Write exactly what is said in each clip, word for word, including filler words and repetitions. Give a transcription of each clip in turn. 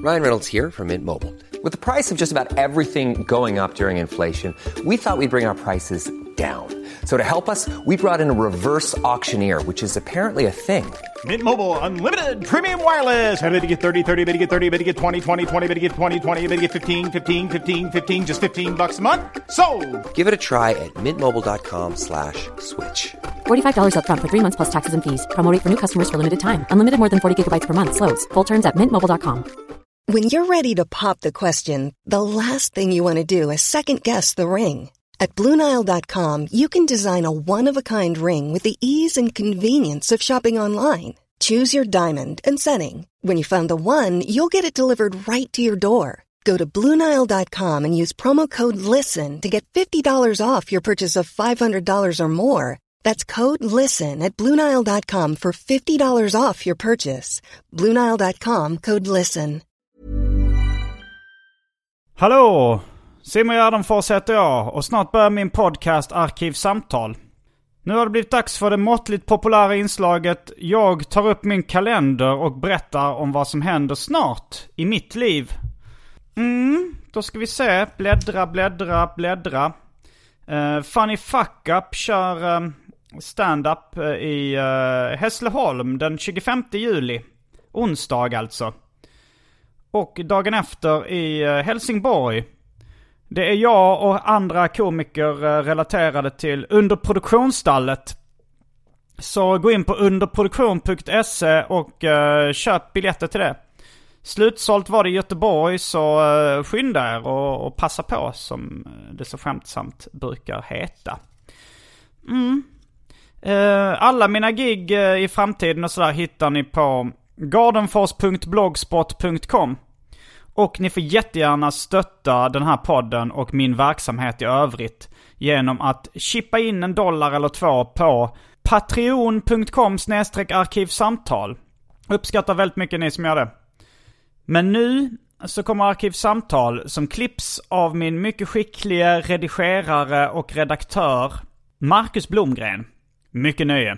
Ryan Reynolds here from Mint Mobile. With the price of just about everything going up during inflation, we thought we'd bring our prices down. So to help us, we brought in a reverse auctioneer, which is apparently a thing. Mint Mobile Unlimited Premium Wireless. How to get thirty, thirty, how to get thirty, how to get twenty, twenty, twenty, how to get twenty, twenty, how to get fifteen, fifteen, fifteen, fifteen, just fifteen bucks a month? Sold! Give it a try at mintmobile.com slash switch. forty-five dollars up front for three months plus taxes and fees. Promo rate for new customers for limited time. Unlimited more than forty gigabytes per month. Slows full terms at mint mobile dot com. When you're ready to pop the question, the last thing you want to do is second-guess the ring. At Blue Nile dot com, you can design a one-of-a-kind ring with the ease and convenience of shopping online. Choose your diamond and setting. When you find the one, you'll get it delivered right to your door. Go to Blue Nile dot com and use promo code LISTEN to get fifty dollars off your purchase of five hundred dollars or more. That's code LISTEN at Blue Nile dot com for fifty dollars off your purchase. Blue Nile dot com, code LISTEN. Hallå! Simon Gärdenfors heter jag och snart börjar min podcast Arkivsamtal. Nu har det blivit dags för det måttligt populära inslaget Jag tar upp min kalender och berättar om vad som händer snart i mitt liv. Mm, då ska vi se. Bläddra, bläddra, bläddra. Uh, Funny Fuck Up kör uh, stand-up uh, i uh, Hässleholm den tjugofemte juli. Onsdag alltså. Och dagen efter i uh, Helsingborg. Det är jag och andra komiker uh, relaterade till Underproduktionsstallet. Så gå in på underproduktion punkt se och uh, köp biljetter till det. Slutsålt var det i Göteborg, så uh, skynda er och, och passa på, som det så skämtsamt brukar heta. Mm. Uh, alla mina gig uh, i framtiden och sådär hittar ni på gardenfors punkt blogspot punkt com. Och ni får jättegärna stötta den här podden och min verksamhet i övrigt genom att chippa in en dollar eller två på patreon punkt com slash arkivsamtal. Uppskattar väldigt mycket ni som gör det. Men nu så kommer Arkivsamtal som klipps av min mycket skickliga redigerare och redaktör Marcus Blomgren. Mycket nöje.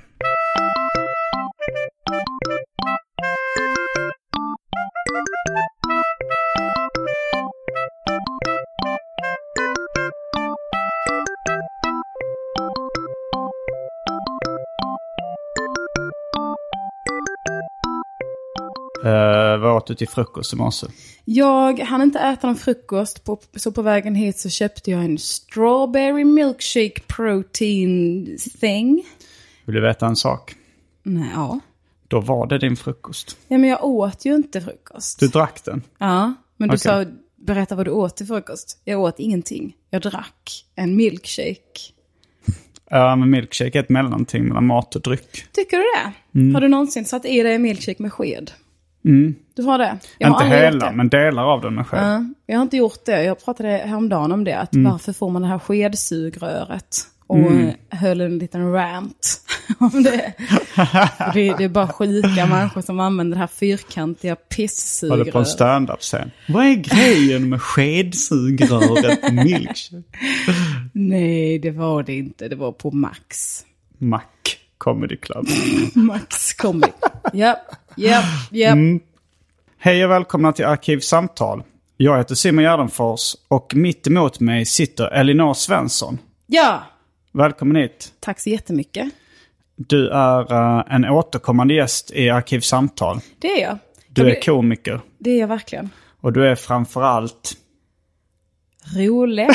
Uh, vad åt du till frukost i morse? Jag hann inte äta någon frukost, på, så på vägen hit så köpte jag en strawberry milkshake protein thing. Vill du veta en sak? Nej, ja. Då var det din frukost. Ja, men jag åt ju inte frukost. Du drack den? Ja, men du okay. sa, berätta vad du åt till frukost. Jag åt ingenting. Jag drack en milkshake. Ja, men milkshake är ett mellanting mellan mat och dryck. Tycker du det? Mm. Har du någonsin satt i dig en milkshake med sked? Mm. Du har det? Jag inte har hela, men delar av den med sked. Ja, jag har inte gjort det. Jag pratade häromdagen om det. Att mm. varför får man det här skedsugröret? Och mm. höll en liten rant om det. det. Det är bara sjuka människor som använder det här fyrkantiga pisssugröret. Håller på en stand-up sen. Vad är grejen med skedsugröret på milkshake? Nej, det var det inte. Det var på Max. Mac Comedy Club. Max Comedy. Japp, japp, japp. Mm. Hej och välkomna till Arkivsamtal. Jag heter Simon Gärdenfors och mitt emot mig sitter Elinor Svensson. Ja. Välkommen hit. Tack så jättemycket. Du är uh, en återkommande gäst i Arkivsamtal. Det är jag. Du jag är blir... komiker. Det är jag verkligen. Och du är framförallt... rolig.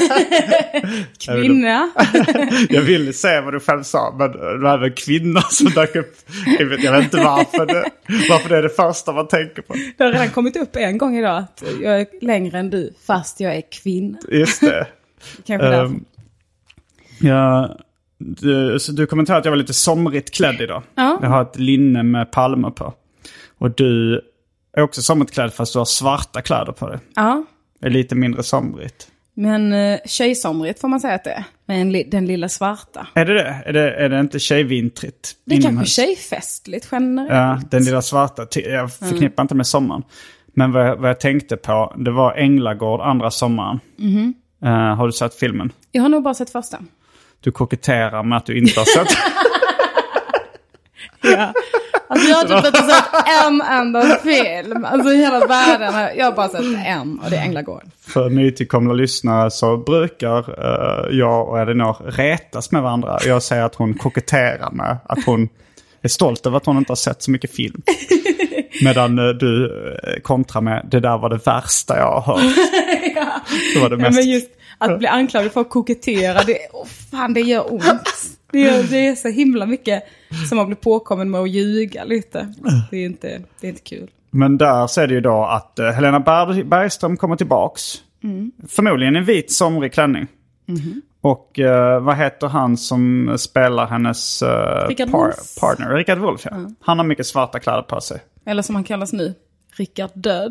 Kvinna. Jag ville se vad du själv sa, men det var även kvinna som dök upp. Jag vet, jag vet inte varför det, varför det är det första man tänker på. Det har redan kommit upp en gång idag att jag är längre än du fast jag är kvinna. Just det. Kanske därför. Um, ja, du, så du kommenterade att jag var lite somrigt klädd idag. Ja. Jag har ett linne med palmer på. Och du är också somrigt klädd fast du har svarta kläder på dig. Ja. Det är lite mindre somrigt. Men uh, tjejsomrigt får man säga att det är. Men li- den lilla svarta. Är det det? Är det, är det inte tjejvintrigt? Det är kanske tjejfestligt generellt. Ja, den lilla svarta. Jag förknippar mm. inte med sommaren. Men vad, vad jag tänkte på, det var Änglagård andra sommaren. Mm-hmm. Uh, har du sett filmen? Jag har nog bara sett första. Du koketterar med att du inte har sett. Ja. Alltså jag har typ inte sett en enda film. Alltså i hela världen har jag har bara sett en, och det är Änglagård. För nytillkomna lyssnare så brukar uh, jag och Elinor retas med varandra. Jag säger att hon koketterar med att hon är stolt över att hon inte har sett så mycket film. Medan uh, du uh, kontrar med, det där var det värsta jag har hört. Ja. Det var det mest... Ja, men just att bli anklagad för att kokettera, det, oh, fan, det gör ont. Det, gör, det är så himla mycket som har blivit påkommen med att ljuga lite. Det är inte, det är inte kul. Men där så är det ju då att uh, Helena Berg- Bergström kommer tillbaks. Mm. Förmodligen en vit somrig klänning. Mm. Och uh, vad heter han som spelar hennes uh, par- partner? Rickard Wolff, ja. Mm. Han har mycket svarta kläder på sig. Eller som han kallas nu, Rickard Död.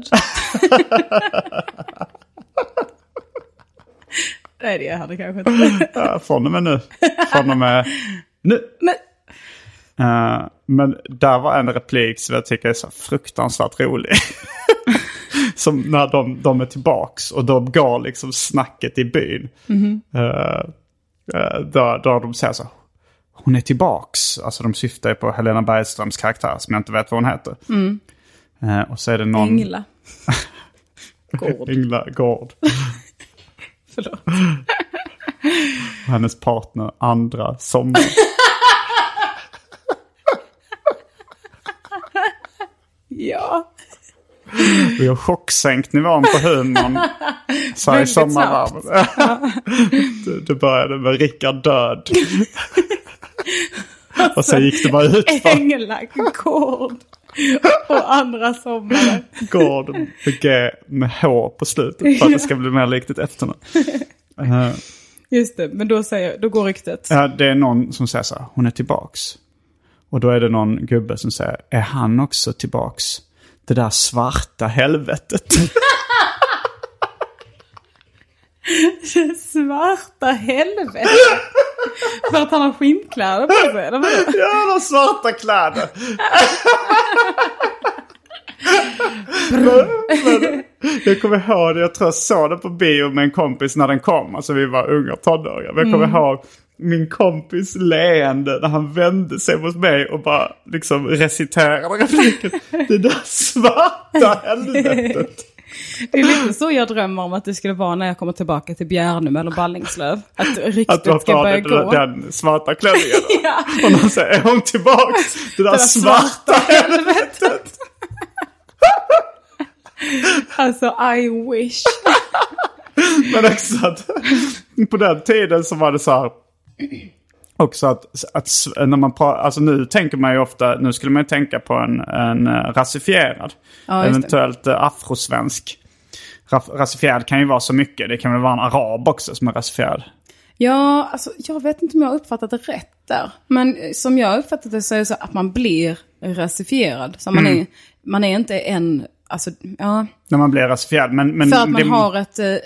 Nej, det hade kanske inte. Ja, från och med nu. Från och med nu. Nej. Uh, men där var en replik som jag tycker är så fruktansvärt rolig. Som när de, de är tillbaks och de går liksom snacket i byn. Mm-hmm. Uh, uh, där, där de säger så, hon är tillbaks. Alltså de syftar på Helena Bergströms karaktär som jag inte vet vad hon heter. Mm. Uh, och så är det någon... Engla. Gård. Engla Gård. Förlåt. Hennes partner andra sommar. Ja. Vi har chocksänkt nivån på humorn. Så här i sommarvarvet. det, det började med Rickard Död. Och sen gick det bara ut för Engla Gård och andra sommar. Gård med G med H på slutet för att det ska bli mer likt ett efternamn. Uh, Just det, men då, säger, då går ryktet. Ja, det är någon som säger så här, hon är tillbaks. Och då är det någon gubbe som säger, är han också tillbaks? Det där svarta helvetet. Det svarta helvetet? För att han har skinnkläder på sig, eller vad? Ja, han har svarta kläder. men, men, jag kommer ihåg det, jag tror jag såg det på bio med en kompis när den kom. Alltså vi var unga tonåringar. Men jag kommer mm. ihåg min kompis leende när han vände sig mot mig och bara liksom reciterade repliken. Det där svarta helvetet. Det är lite så jag drömmer om att det skulle vara när jag kommer tillbaka till Bjärnum eller Ballingslöv. Att riktigt att ska börja gå. Den svarta klänningen. Ja. Och någon säger, är hon tillbaka? Det där, det där svarta, svarta helvetet. Alltså, I wish. Men också att på den tiden så var det så här också att, att när man pratar, alltså nu tänker man ju ofta, nu skulle man ju tänka på en, en rasifierad, ja, eventuellt afrosvensk. Rasifierad kan ju vara så mycket, det kan väl vara en arab också som är rasifierad. Ja, alltså jag vet inte om jag har uppfattat det rätt där. Men som jag har uppfattat det så är det så att man blir rasifierad. Så man, mm. är, man är inte en, alltså, ja. När man blir rasifierad. Men, men för att man det, har ett äh,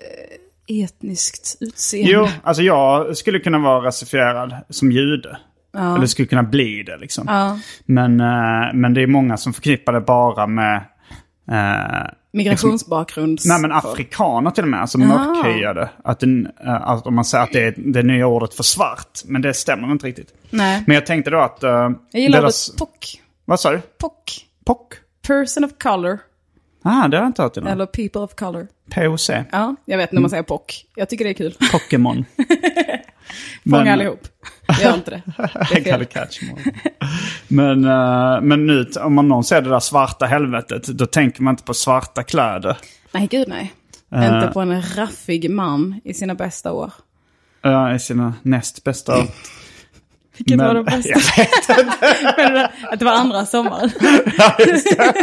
etniskt utseende. Jo, alltså jag skulle kunna vara rasifierad som jude. Ja. Eller skulle kunna bli det liksom. Ja. Men, äh, men det är många som förknippar det bara med... Äh, migrationsbakgrund. Liksom, nej men afrikaner till och med, alltså mörkhyade. Att, den, att om man säger att det är det nya ordet för svart. Men det stämmer inte riktigt. Nej. Men jag tänkte då att... Uh, jag gillar deras... ordet P O C. Vad sa du? P O C. P O C? Person of color. Ah, det har jag inte hört innan. Eller people of color. P O C. Ja, jag vet när man säger P O C. Jag tycker det är kul. Pokémon. Fånga men... allihop. Gör inte det. Det är catch men, uh, men nu, om man någon ser det där svarta helvetet, då tänker man inte på svarta kläder. Nej, gud nej. Uh, inte på en raffig man i sina bästa år. Ja, uh, i sina näst bästa år. Vilket men, var det bästa? Jag vet inte. Att det var andra sommaren. Ja, just det.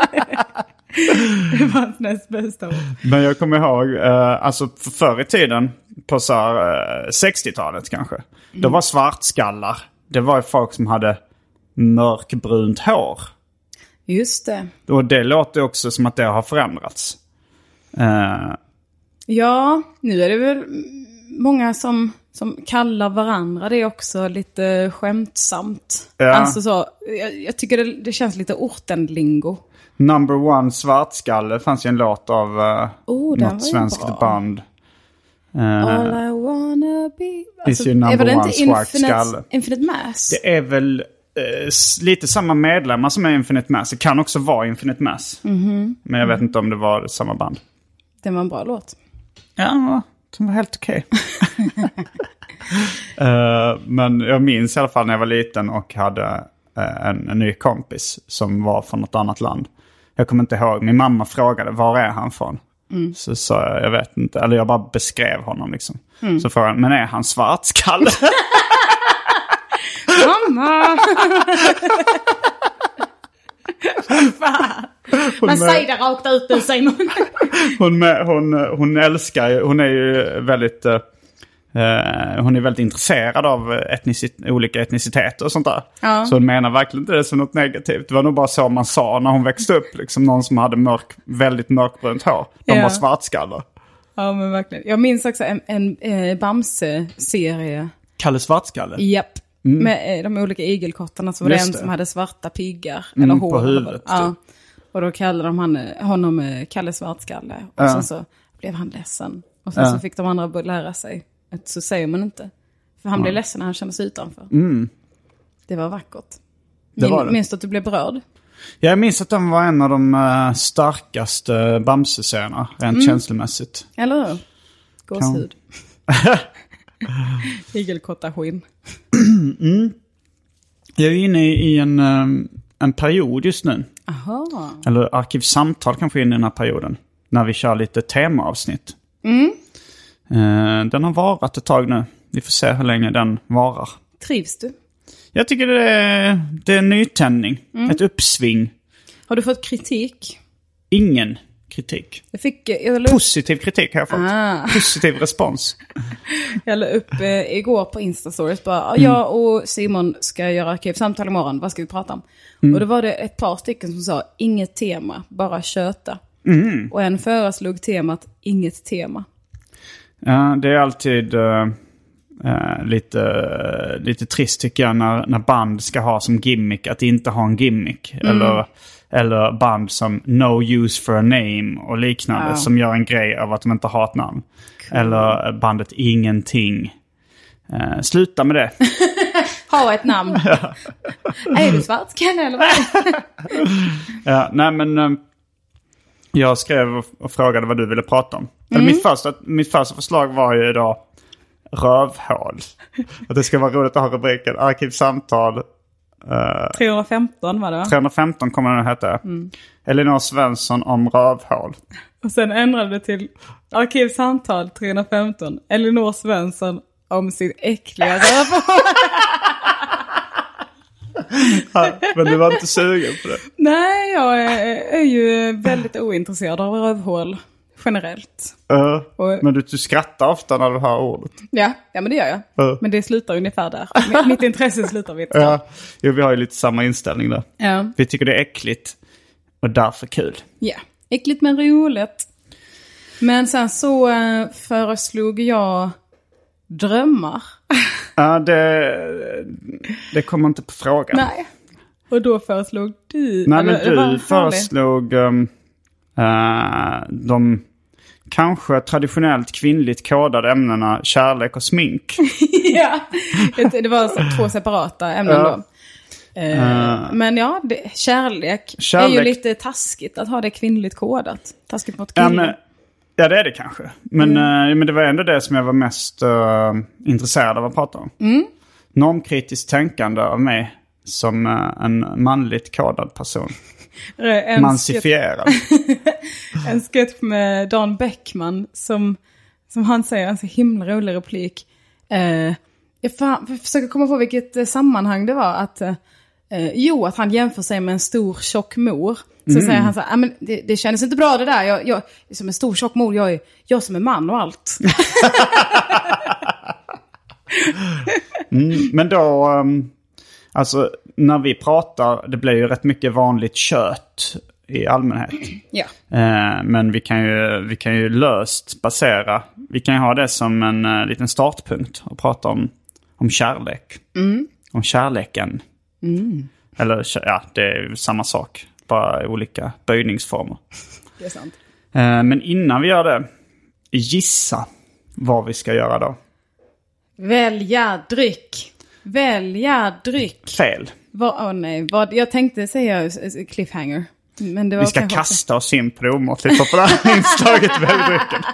Det var hans näst bästa år. Men jag kommer ihåg, uh, alltså för förr i tiden, på så här, uh, sextiotalet kanske, mm. då var svartskallar, det var ju folk som hade mörkbrunt hår. Just det. Och det låter också som att det har förändrats. Uh, ja, nu är det väl många som, som kallar varandra det också lite skämtsamt. Ja. Alltså så, jag, jag tycker det, det känns lite ortenlingo. Number One Svartskalle fanns ju en låt av uh, oh, något svenskt band. Uh, All I wanna be... Alltså, är väl inte Infinite, Infinite Mass? Det är väl eh, lite samma medlemmar som är Infinite Mass. Det kan också vara Infinite Mass. Mm-hmm. Men jag vet inte om det var samma band. Det var en bra låt. Ja, den var helt okej. Okay. uh, men jag minns i alla fall när jag var liten och hade uh, en, en ny kompis som var från något annat land. Jag kommer inte ihåg. Min mamma frågade, var är han från? Mm. Så sa jag, jag vet inte. Eller jag bara beskrev honom liksom. Mm. Så frågade han, men är han svartskalle? Mamma! Man säger det rakt ut nu, Simon. hon, hon, hon älskar ju, hon är ju väldigt uh, hon är väldigt intresserad av etnicit, olika etniciteter och sånt där. Ja. Så hon menar verkligen inte det som något negativt. Det var nog bara så man sa när hon växte upp. Liksom någon som hade mörk, väldigt mörkbrunt hår. De ja. var svartskallar. Ja, men verkligen. Jag minns också en, en, en Bamse-serie. Kalle Svartskalle? Japp. Mm. Med de olika igelkottarna så var det en som hade svarta piggar. Mm, eller hår. På huvudet. Ja. Och då kallade de han, honom Kalle Svartskalle. Och ja. sen så blev han ledsen. Och sen ja. så fick de andra att lära sig. Att så säger man inte. För han ja. blev ledsen när han kände sig utanför. Mm. Det var vackert. Det var det. Minns du att du blev berörd? Jag minns att den var en av de uh, starkaste Bamse-serierna. Rent mm. känslomässigt. Eller hur? Gåshud. Igelkottaskinn. mm. Jag är inne i en, um, en period just nu. Aha. Eller Arkivsamtal kanske in i den här perioden. När vi kör lite temaavsnitt. Mm. Uh, den har varat ett tag nu. Vi får se hur länge den varar. Trivs du? Jag tycker det är, det är en nytändning. Mm. Ett uppsving. Har du fått kritik? Ingen kritik. Jag fick, jag la... Positiv kritik har jag fått. Ah. Positiv respons. Jag la upp eh, igår på Instastories bara, mm. jag och Simon ska göra arkivsamtal imorgon. Vad ska vi prata om? Mm. Och då var det ett par stycken som sa, inget tema, bara köta. Mm. Och en föreslog temat, inget tema. Ja, det är alltid uh, uh, lite, uh, lite trist tycker jag när, när band ska ha som gimmick att inte ha en gimmick. Mm. Eller, eller band som no use for a name och liknande ja. som gör en grej av att de inte har ett namn. Cool. Eller bandet ingenting. Uh, sluta med det. Ha ett namn. Ja. Är du svartskalle eller vad? Ja, nej men... Uh, Jag skrev och frågade vad du ville prata om. Mm. Mitt, första, mitt första förslag var ju då rövhål. Att det ska vara roligt att ha rubriken Arkivsamtal. Uh, trehundrafemton var det va? trehundrafemton kommer den att heta. Mm. Elinor Svensson om rövhål. Och sen ändrade det till Arkivsamtal trehundrafemton. Elinor Svensson om sin äckliga rövhål. Ja, men du var inte sugen på det? Nej, jag är, är ju väldigt ointresserad av rövhål generellt. Uh, och, men du, du skrattar ofta när du hör ordet. Ja, ja men det gör jag. Uh. Men det slutar ungefär där. Mitt, mitt intresse slutar vid. Ja, jo, vi har ju lite samma inställning där. Ja. Vi tycker det är äckligt och därför kul. Ja, äckligt men roligt. Men sen så uh, föreslog jag drömmar. Ja, det, det kommer inte på frågan. Nej. Och då föreslog du... Nej, men du föreslog um, uh, de kanske traditionellt kvinnligt kodade ämnena kärlek och smink. Ja, det var så, två separata ämnen ja. då. Uh, uh, men ja, det, kärlek, kärlek är ju lite taskigt att ha det kvinnligt kodat. Taskigt mot killar. Ja, men, ja, det är det kanske. Men, mm. uh, men det var ändå det som jag var mest uh, intresserad av att prata om. Mm. Normkritiskt tänkande av mig som uh, en manligt kodad person. En Mansifierad. En sketch med Dan Bäckman som, som han säger en så himla rolig replik. Uh, jag, fan, jag försöker komma på vilket uh, sammanhang det var. Att, uh, jo, att han jämför sig med en stor tjock mor. Så mm. säger han så här, men det, det känns inte bra det där. Jag, jag som en stor tjock mor, jag är jag som är man och allt. mm, men då, um, alltså när vi pratar, det blir ju rätt mycket vanligt kött i allmänhet. Ja. Uh, men vi kan, ju, vi kan ju löst basera, vi kan ju ha det som en uh, liten startpunkt och prata om, om kärlek. Mm. Om kärleken. Mm. Eller ja, det är ju samma sak. Bara olika böjningsformer. Det är sant. Eh, men innan vi gör det, gissa vad vi ska göra då. Välja dryck. Välja dryck. Fel. Vad, oh nej, vad, jag tänkte säga cliffhanger. Men det var Vi ska kasta oss in på det omåttligt populära inslaget väldrycken.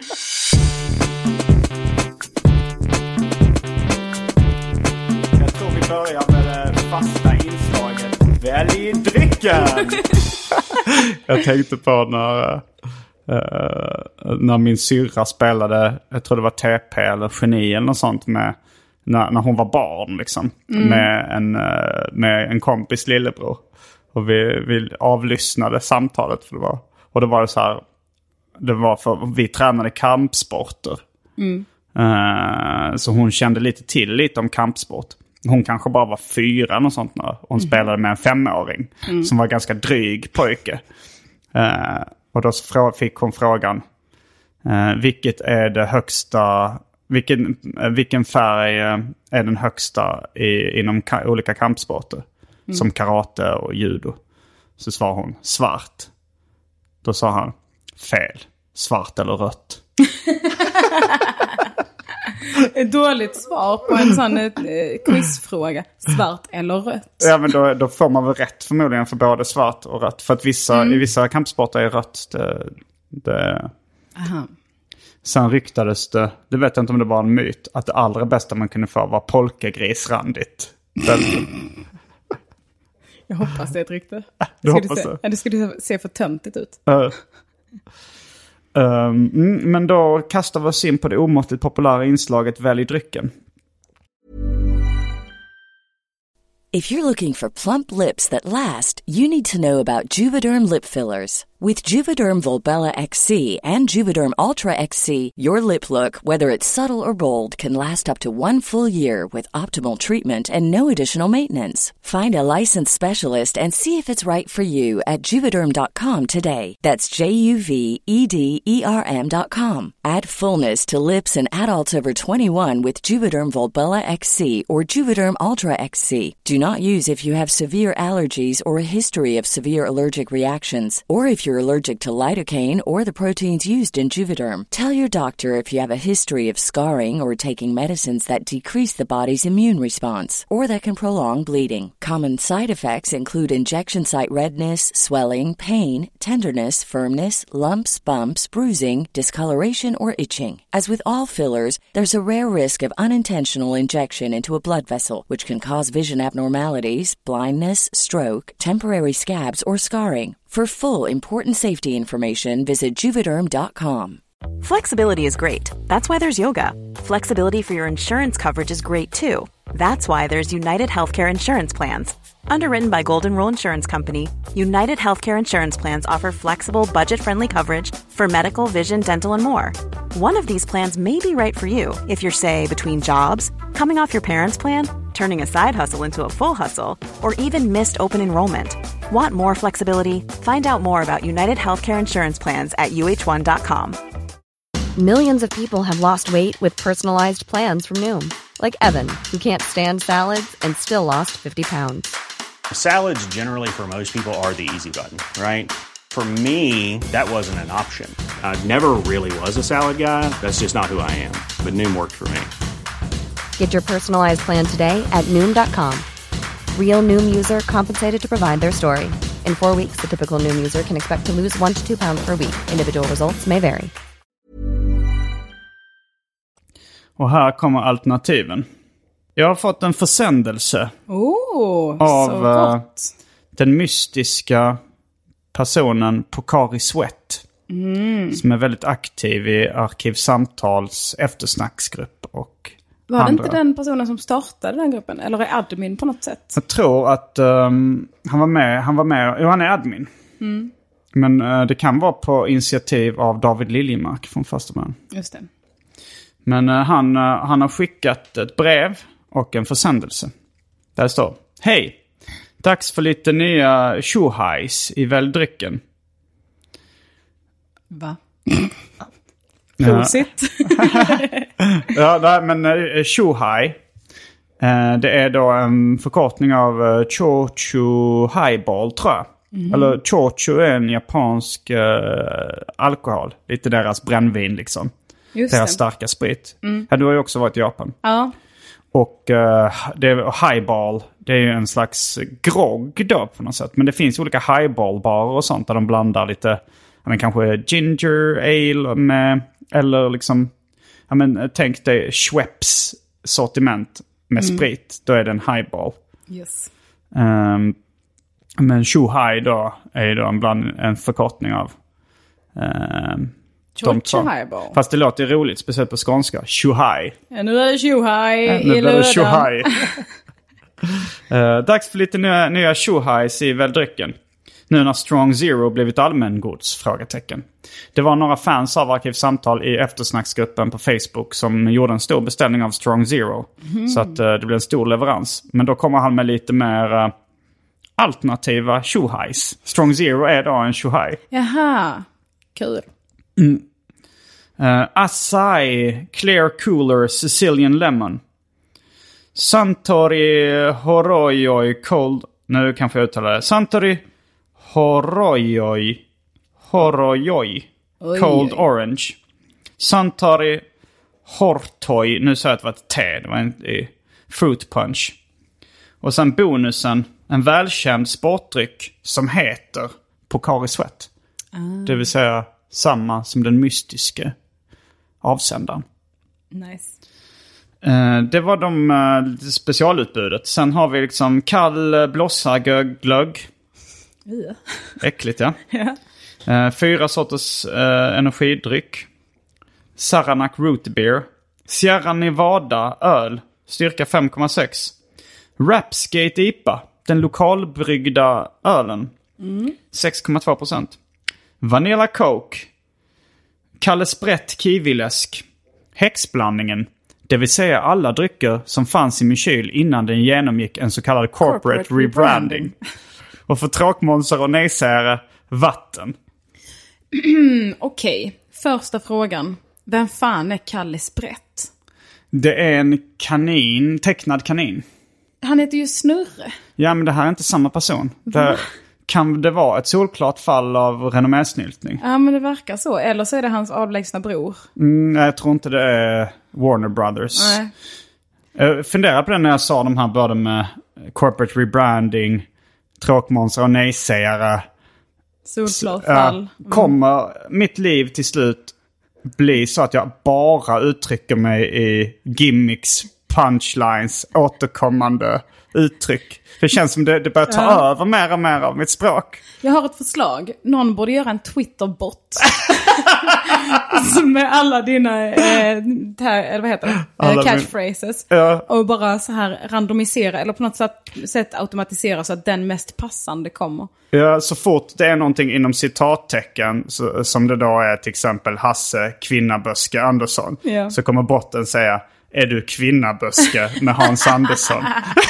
Jag tror vi börjar med det fasta inslaget Välj drycken. Jag tänkte på när, uh, när min syrra spelade, jag tror det var T P eller Geni eller något sånt med, när, när hon var barn liksom. Mm. Med, en, uh, med en kompis lillebror. Och vi, vi avlyssnade samtalet för det var, och det var så här, det var för vi tränade kampsporter. Mm. Uh, så hon kände lite till lite om kampsport. Hon kanske bara var fyra och sånt när hon mm. spelade med en femåring mm. som var ganska dryg pojke. Uh, och då fick hon frågan, uh, vilket är det högsta, vilken, uh, vilken färg uh, är den högsta i, inom ka- olika kampsporter? Mm. Som karate och judo. Så svarade hon svart. Då sa han fel. Svart eller rött. Ett dåligt svar på en sån eh, quizfråga. Svart eller rött. Ja, men då, då får man väl rätt förmodligen för både svart och rött. För att vissa, mm. i vissa kampsporter är rött. Det, det... Aha. Sen ryktades det, det vet jag inte om det var en myt, att det allra bästa man kunde få var polkagrisrandigt. Jag hoppas det är ett rykte. Du hoppas se, det? Det skulle se för töntigt ut. Uh, um, men då kastar vi oss in på det omåttligt populära inslaget Välj drycken. If you're looking for plump lips that last, you need to know about Juvederm lip fillers. With Juvederm Volbella X C and Juvederm Ultra X C, your lip look, whether it's subtle or bold, can last up to one full year with optimal treatment and no additional maintenance. Find a licensed specialist and see if it's right for you at juvederm dot com today. That's J U V E D E R M dot com. Add fullness to lips in adults over twenty-one with Juvederm Volbella X C or Juvederm Ultra X C. Do not use if you have severe allergies or a history of severe allergic reactions, or if you're allergic to lidocaine or the proteins used in Juvederm. Tell your doctor if you have a history of scarring or taking medicines that decrease the body's immune response or that can prolong bleeding. Common side effects include injection site redness, swelling, pain, tenderness, firmness, lumps, bumps, bruising, discoloration, or itching. As with all fillers, there's a rare risk of unintentional injection into a blood vessel, which can cause vision abnormalities, blindness, stroke, temporary scabs, or scarring. For full, important safety information, visit Juvederm dot com. Flexibility is great. That's why there's yoga. Flexibility for your insurance coverage is great too. That's why there's United Healthcare Insurance Plans. Underwritten by Golden Rule Insurance Company, United Healthcare Insurance Plans offer flexible, budget-friendly coverage for medical, vision, dental, and more. One of these plans may be right for you if you're, say, between jobs, coming off your parents' plan, turning a side hustle into a full hustle, or even missed open enrollment. Want more flexibility? Find out more about United Healthcare Insurance Plans at U H one dot com. Millions of people have lost weight with personalized plans from Noom. Like Evan, who can't stand salads and still lost fifty pounds. Salads generally for most people are the easy button, right? For me, that wasn't an option. I never really was a salad guy. That's just not who I am. But Noom worked for me. Get your personalized plan today at Noom dot com. Real Noom user compensated to provide their story. In four weeks, the typical Noom user can expect to lose one to two pounds per week. Individual results may vary. Och här kommer alternativen. Jag har fått en försändelse oh, av så gott. Den mystiska personen Pokari Sweat. Mm. Som är väldigt aktiv i Arkivsamtals eftersnacksgrupp. Och var det andra. Inte den personen som startade den gruppen? Eller är admin på något sätt? Jag tror att um, han var med. Han var med. Jo, han är admin. Mm. Men uh, det kan vara på initiativ av David Liljemark från första början. Just det. Men uh, han, uh, han har skickat ett brev och en försändelse. Där står: hej, dags för lite nya tjohajs i väldrycken. Va? Prosit. Ja, nej, men uh, tjohaj. Uh, det är då en förkortning av uh, Chochu Highball, tror jag. Mm. Eller Chochu är en japansk uh, alkohol. Lite deras brännvin liksom. Just deras det. starka sprit. Mm. Ja, du har ju också varit i Japan. Ja. Och uh, det är highball. Det är ju en slags grogg då på något sätt. Men det finns olika highball-barer och sånt där de blandar lite, ja, men kanske ginger ale med, eller liksom, ja, men tänk dig Schweppes sortiment med mm. sprit. Då är det en highball. Yes. Um, men Shuhai då är då en, bland, en förkortning av um, de två. Fast det låter roligt, speciellt på skånska. Shuhai. Ja, nu är det Shuhai ja, i Nu är det lördagen. Shuhai. uh, dags för lite nya, nya Shuhais i väldrycken. Nu när Strong Zero blivit allmängods? Frågetecken. Det var några fans av Arkivsamtal i eftersnacksgruppen på Facebook som gjorde en stor beställning av Strong Zero. Mm. Så att uh, det blev en stor leverans. Men då kommer han med lite mer uh, alternativa Shuhais. Strong Zero är då en Shuhai. Jaha, kul. Mm. Uh, Asahi Clear Cooler Sicilian Lemon. Suntory Horoyoi Cold... Nu kanske jag uttalar det. Suntory Horoyoi Horoyoi Cold Orange. Suntory Hortoi. Nu sa jag att det var ett te. Det var en i Fruit Punch. Och sen bonusen. En välkänd sportdryck som heter Pocari Sweat. Ah. Det vill säga samma som den mystiska avsändaren. Nice. Uh, det var de uh, specialutbudet. Sen har vi liksom kall blossa glögg. Yeah. Äckligt, ja. yeah. uh, Fyra sorters uh, energidryck. Saranac Root Beer. Sierra Nevada öl. Styrka fem komma sex. Rapsgate I P A. Den lokalbryggda ölen. Mm. sex komma två procent. Vanilla Coke. Kalle Sprätt kiwiläsk. Häxblandningen. Det vill säga alla drycker som fanns i min kyl innan den genomgick en så kallad corporate, corporate rebranding. rebranding. Och för tråkmånsar och nejsägare, vatten. Okej, okay. Första frågan. Vem fan är Kalle Sprätt? Det är en kanin, tecknad kanin. Han heter ju Snurre. Ja, men det här är inte samma person. Det, kan det vara ett solklart fall av renommésnyltning? Ja, men det verkar så. Eller så är det hans avlägsna bror. Mm, jag tror inte det är Warner Brothers. Nej. Jag funderar på det när jag sa de här både med corporate rebranding, tråkmånsar och nejsägare. Solklart fall. Mm. Kommer mitt liv till slut bli så att jag bara uttrycker mig i gimmicks, punchlines, återkommande uttryck? Det känns som det, det börjar ta ja. över mer och mer av mitt språk. Jag har ett förslag. Någon borde göra en Twitter-bot. med alla dina eh, här, eller vad heter det? Eh, catchphrases. Min... Ja. Och bara så här randomisera eller på något sätt, sätt automatisera så att den mest passande kommer. Ja, så fort det är någonting inom citattecken så, som det då är till exempel Hasse Kvinnaböske Andersson. Ja. Så kommer botten säga: är du Kvinnaböske med Hans Andersson?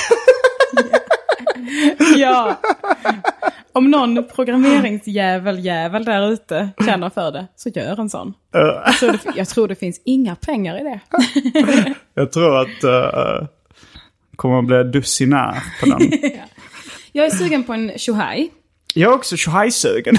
Ja. Om någon programmeringsjävel jävel där ute känner för det, så gör en sån. Uh. Jag, tror det, jag tror det finns inga pengar i det. Jag tror att uh, kommer att bli dussinär på den. Ja. Jag är sugen på en Shuhai. Jag är också Shuhai-sugen.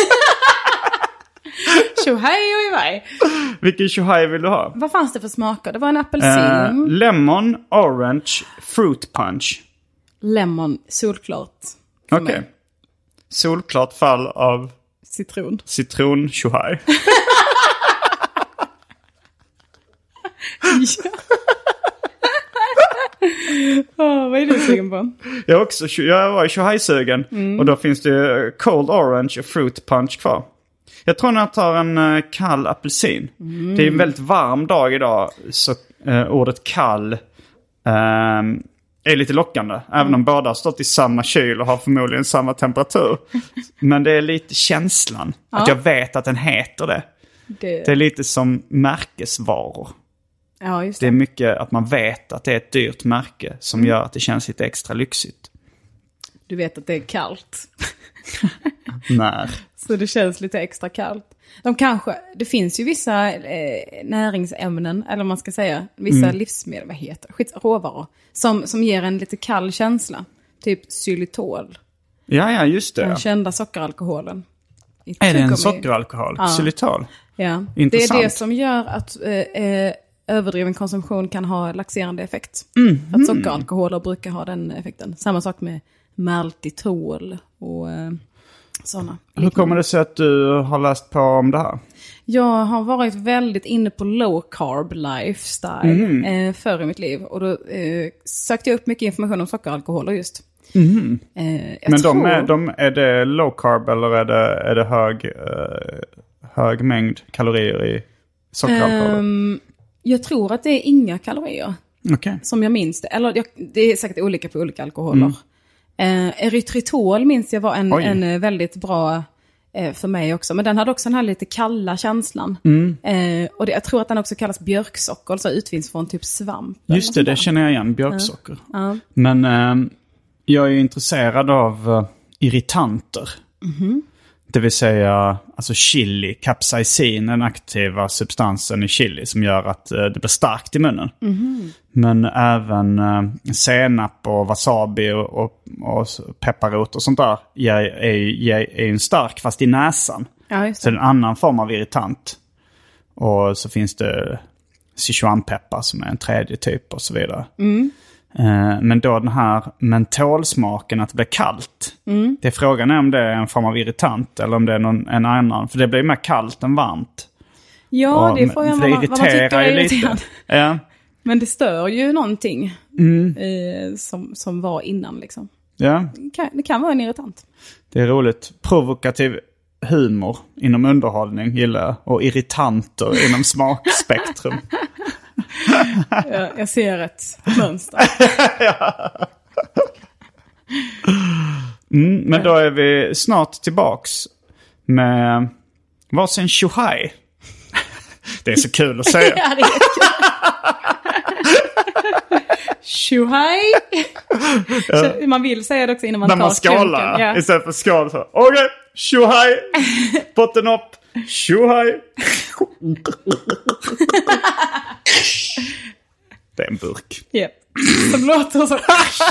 Shuhai och ivaj. Vilken Shuhai vill du ha? Vad fanns det för smaker? Det var en apelsin. Uh, lemon, orange, fruit punch. Lemon, solklart. Okej. Okay. Solklart fall av citron. Citron Shuhai. Ja. Oh, vad är du sugen på? Jag är också jag var Shuhai-sugen. Mm. Och då finns det cold orange och fruit punch kvar. Jag tror att jag tar en uh, kall apelsin. Mm. Det är en väldigt varm dag idag. Så uh, ordet kall um, är lite lockande. Mm. Även om båda har stått i samma kyl och har förmodligen samma temperatur. Men det är lite känslan. Ja. Att jag vet att den heter det. det. Det är lite som märkesvaror. Ja, just det. Det är mycket att man vet att det är ett dyrt märke som mm. gör att det känns lite extra lyxigt. Du vet att det är kallt. Nej. Så det känns lite extra kallt. De kanske, det finns ju vissa eh, näringsämnen, eller man ska säga, vissa mm. livsmedel, vad heter skits, råvaror, som, som ger en lite kall känsla. Typ xylitol. Ja, ja, just det. Den kända sockeralkoholen. Är det en sockeralkohol? Ja. Xylitol? Ja, intressant. Det är det som gör att eh, överdriven konsumtion kan ha laxerande effekt. Mm. Att sockeralkoholer brukar ha den effekten. Samma sak med maltitol och eh, sådana. Hur kommer det sig att du har läst på om det här? Jag har varit väldigt inne på low carb lifestyle Mm. eh, förr i mitt liv. Och då eh, sökte jag upp mycket information om sockeralkoholer just. Mm. Eh, jag Men tror... de är, de, är det low carb eller är det, är det hög, eh, hög mängd kalorier i sockeralkoholer? Um, jag tror att det är inga kalorier. Okay. Som jag minns det. Eller jag, det är säkert olika på olika alkoholer. Mm. Eh, erythritol minns jag var en, en väldigt bra eh, för mig också. Men den hade också den här lite kalla känslan. Mm. Eh, och det, jag tror att den också kallas björksocker. Så utvinns från typ svamp. Just det, det känner jag igen. Björksocker. Ja. Men eh, jag är ju intresserad av uh, irritanter. Mm-hmm. Det vill säga alltså chili, capsaicin, den aktiva substansen i chili som gör att uh, det blir starkt i munnen. Mm-hmm. Men även uh, senap och wasabi och, och, och pepparrot och sånt där är, är, är, är en stark fast i näsan. Ja, just det. Så det är en annan form av irritant. Och så finns det Sichuanpeppar som är en tredje typ och så vidare. Mm. Men då den här mentolsmaken att det blir kallt. Mm. Det är frågan är om det är en form av irritant eller om det är någon, en annan. För det blir mer kallt än varmt. Ja, och, det får jag för det vad, vad man tycker är irriterande. Ja. Men det stör ju någonting Mm. eh, som, som var innan liksom. Ja. Det kan, det kan vara en irritant. Det är roligt. Provokativ humor inom underhållning gillar jag. Och irritanter inom smakspektrum. jag, jag ser ett mönster. Ja. Mm, men då är vi snart tillbaks med varsin tjohaj. Det är så kul att säga. Ja, det är jättekul. Tjohaj. Ja. Man vill säga det också innan man När tar man skålar, ja. istället för skål så. Okej, okay. Tjohaj. Potten upp. Tjohaj. Det är en burk. Ja, som låter så.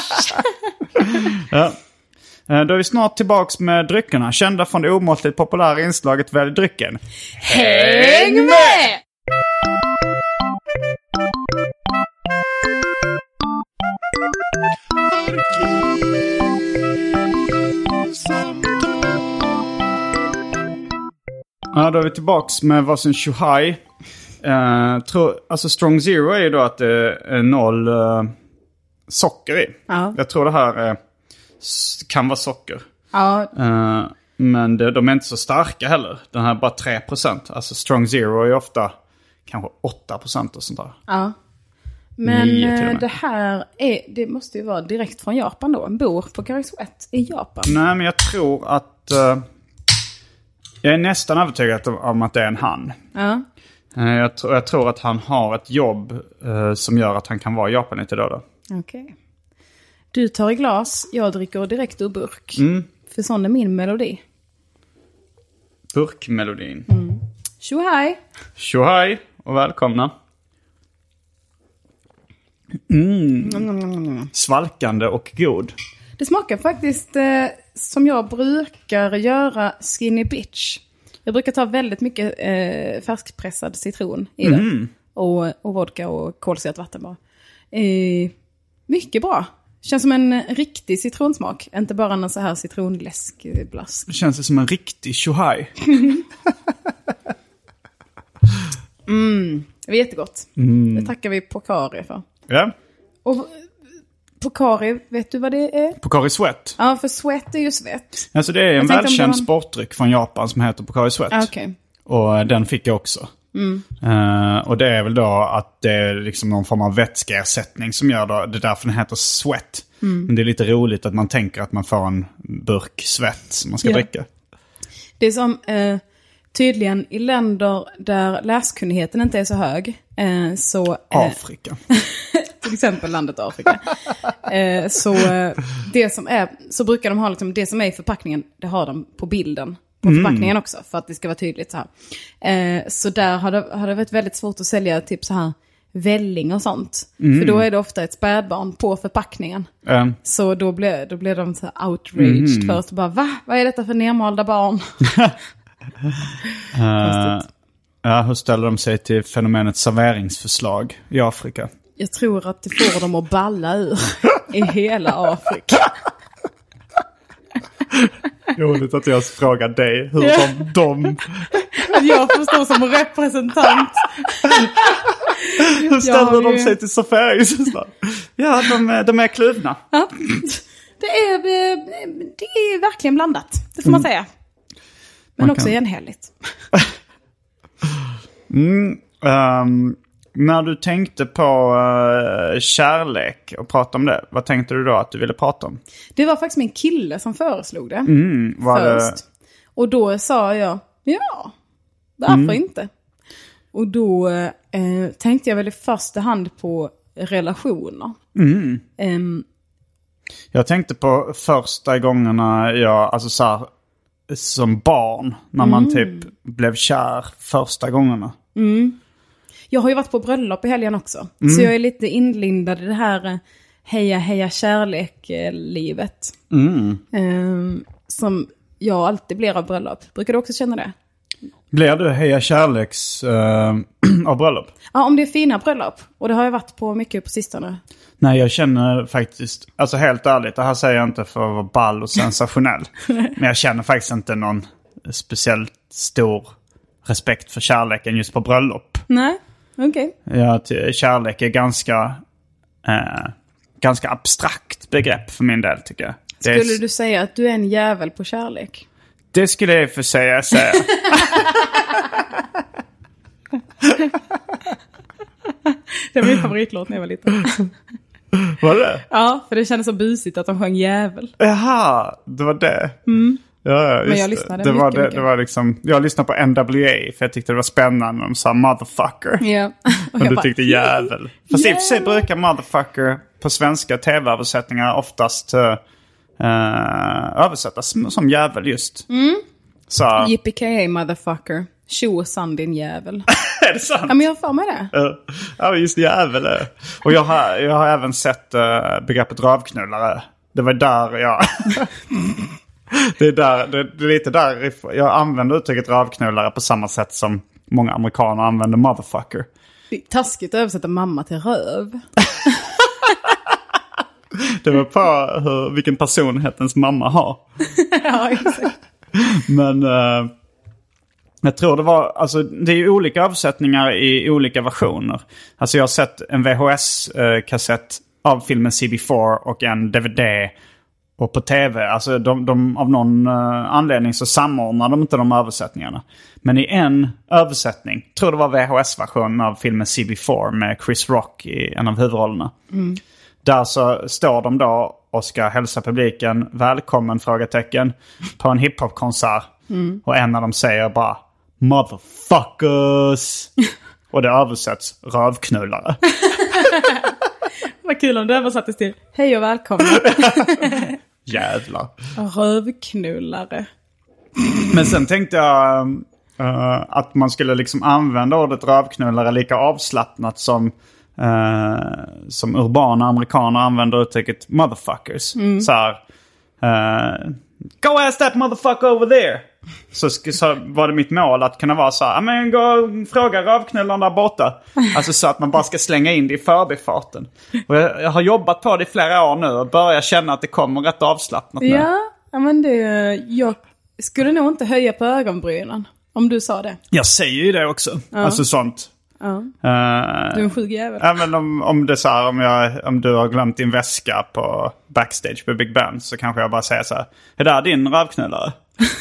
Ja. Då är vi snart tillbaks med dryckerna. Kända från det omåttligt populära inslaget Välj drycken. Häng med! Ja, då är vi tillbaks med varsin tjohaj. Uh, tror, alltså Strong Zero är ju då att det är noll uh, socker i. Ja. Jag tror det här är, kan vara socker. Ja. Uh, men det, de är inte så starka heller. Den här är bara tre procent. Alltså Strong Zero är ju ofta kanske åtta procent och sånt där. Ja. Men nio det här är, det måste ju vara direkt från Japan då. En bor på Pocari Sweat i Japan. Nej, men jag tror att... Uh, jag är nästan övertygad om att det är en han. Ja. Jag, tr- jag tror att han har ett jobb eh, som gör att han kan vara i Japan lite då. då. Okej. Okay. Du tar i glas, jag dricker direkt ur burk. Mm. För sån är min melodi. Burkmelodin. Mm. Tjohaj! Tjohaj och välkomna. Mm. Mm, mm, mm. Svalkande och god. Det smakar faktiskt eh, som jag brukar göra Skinny Bitch. Jag brukar ta väldigt mycket eh, färskpressad citron i det. Mm. Och, och vodka och kolsyrat vatten bara. Eh, mycket bra. Känns som en riktig citronsmak. Inte bara en så här citronläskblask. Det känns som en riktig tjohaj. mm, det var jättegott. Mm. Det tackar vi Pocari för. Ja. Och Pocari, vet du vad det är? Pocari Sweat. Ja, för Sweat är ju svett. Alltså det är en välkänd var... sportdryck från Japan som heter Pocari Sweat. Ah, okay. Och den fick jag också. Mm. Uh, och det är väl då att det är liksom någon form av vätskeersättning som gör då, det är därför den heter Sweat. Mm. Men det är lite roligt att man tänker att man får en burk svett som man ska yeah. dricka. Det är som eh, tydligen i länder där läskunnigheten inte är så hög. Eh, så, eh, Afrika. till exempel landet Afrika. eh, så, eh, det som är, så brukar de ha liksom, det som är i förpackningen, det har de på bilden. På Mm. förpackningen också, för att det ska vara tydligt så här. Eh, så där har det, har det varit väldigt svårt att sälja typ så här välling och sånt. Mm. För då är det ofta ett spädbarn på förpackningen. Mm. Så då blev, då blev de så här outraged Mm. först. Bara, va? Vad är detta för nermalda barn? uh, Ja, hur ställer de sig till fenomenet serveringsförslag i Afrika? Jag tror att det får dem att balla ur i hela Afrika. Roligt att jag frågar dig hur ja. de... de... Att jag förstår som representant. Hur ställer de sig till serveringsförslag? Ja, de, de är kluvna. Ja. Det är, det är verkligen blandat, det får man säga. Men man också kan... enhälligt. mm, um, när du tänkte på uh, kärlek och prata om det, vad tänkte du då att du ville prata om? Det var faktiskt min kille som föreslog det. Mm, var först. Det... Och då sa jag, ja, varför mm. inte? Och då eh, tänkte jag väl i första hand på relationer. Mm. Um, jag tänkte på första gångerna jag, alltså så här, som barn, när man mm. typ blev kär första gångerna. Mm. Jag har ju varit på bröllop i helgen också. Mm. Så jag är lite inlindad i det här heja, heja, kärlek-livet. Mm. Um, som jag alltid blir av bröllop. Brukar du också känna det? Blir du heja kärleks uh, av bröllop? Ja, om det är fina bröllop. Och det har jag varit på mycket på sistone. Nej, jag känner faktiskt, alltså helt ärligt, det här säger jag inte för att vara ball och sensationell. Men jag känner faktiskt inte någon speciellt stor respekt för kärleken just på bröllop. Nej, okej. Okay. Ja, t- kärlek är ganska, eh, ganska abstrakt begrepp för min del, tycker jag. Skulle är... du säga att du är en jävel på kärlek? Det skulle jag för säga säga. Det var min favoritlåt när jag var liten. Var det? Ja, för det kändes så busigt att de sjöng jävel. Jaha, det var det. Mm. Ja, just men jag lyssnade det. mycket, Var det, mycket. det var liksom, jag lyssnade på N W A för jag tyckte det var spännande när de sa motherfucker. Ja. Och, och du bara, tyckte jävel. Fast i och för sig brukar motherfucker på svenska tv-översättningar oftast uh, översättas som jävel just. Mm. Så. Yippee-ki-yay motherfucker. Tjo och sand din jävel. Är det sant? Ja, men jag får med det. Ja, just jävel. Och jag har, jag har även sett uh, begreppet rövknullare. Det var där jag... det, är där, det, det är lite där jag använder uttrycket rövknullare på samma sätt som många amerikaner använder motherfucker. Det är taskigt att översätta mamma till röv. Det var på hur, vilken personlighet ens mamma har. Ja, exakt. Men... Uh, jag tror det var, alltså det är ju olika översättningar i olika versioner. Alltså jag har sett en V H S-kassett av filmen C B fyra och en D V D och på tv. Alltså de, de, av någon uh, anledning så samordnar de inte de översättningarna. Men i en översättning, tror det var V H S-versionen av filmen C B fyra med Chris Rock i en av huvudrollerna. Mm. Där så står de då och ska hälsa publiken välkommen frågetecken på en hiphop-konsert. Mm. Och en av dem säger bara motherfuckers. Och det översätts rövknullare. Vad kul om det översattes till hej och välkomna. Jävlar. Rövknullare. Men sen tänkte jag uh, att man skulle liksom använda ordet rövknullare lika avslappnat som uh, som urbana amerikaner använder uttrycket motherfuckers. Mm. Så här, uh, go ask that motherfucker over there. Så, så var det mitt mål att kunna vara så här, men gå och fråga rövknullarna där borta. Alltså så att man bara ska slänga in det i förbifarten. Och jag, jag har jobbat på det i flera år nu och börjar känna att det kommer rätt avslappnat nu. Ja, men det, jag skulle nog inte höja på ögonbrynen om du sa det. Jag säger ju det också. Ja. Alltså sånt. Ja. Uh, du är en sjuk jävel. Ja, men om, om det är så här, om, jag, om du har glömt din väska på backstage på Big Ben så kanske jag bara säger så här, är det här din rövknullare?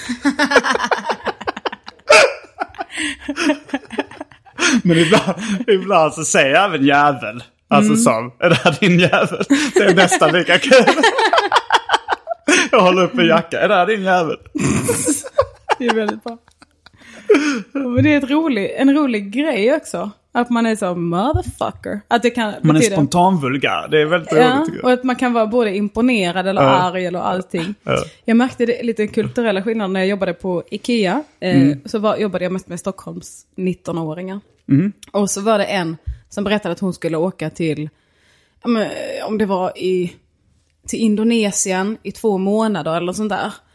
Men ibland, ibland så säger jag även jävel. Alltså mm. som, är det här din jävel? Det är nästan lika kul. Jag håller upp en jacka, är det här din jävel? Det är väldigt bra. Men det är ett rolig, en rolig grej också. Att man är så motherfucker. Att det kan man betyda... är spontanvulgär. Det är väldigt ja, roligt. och att man kan vara både imponerad eller ja. arg eller allting. Ja. Jag märkte det, lite kulturella skillnader när jag jobbade på Ikea. Mm. Eh, så var, jobbade jag mest med Stockholms nittonåringar. Mm. Och så var det en som berättade att hon skulle åka till, om det var i, till Indonesien i två månader eller sånt där.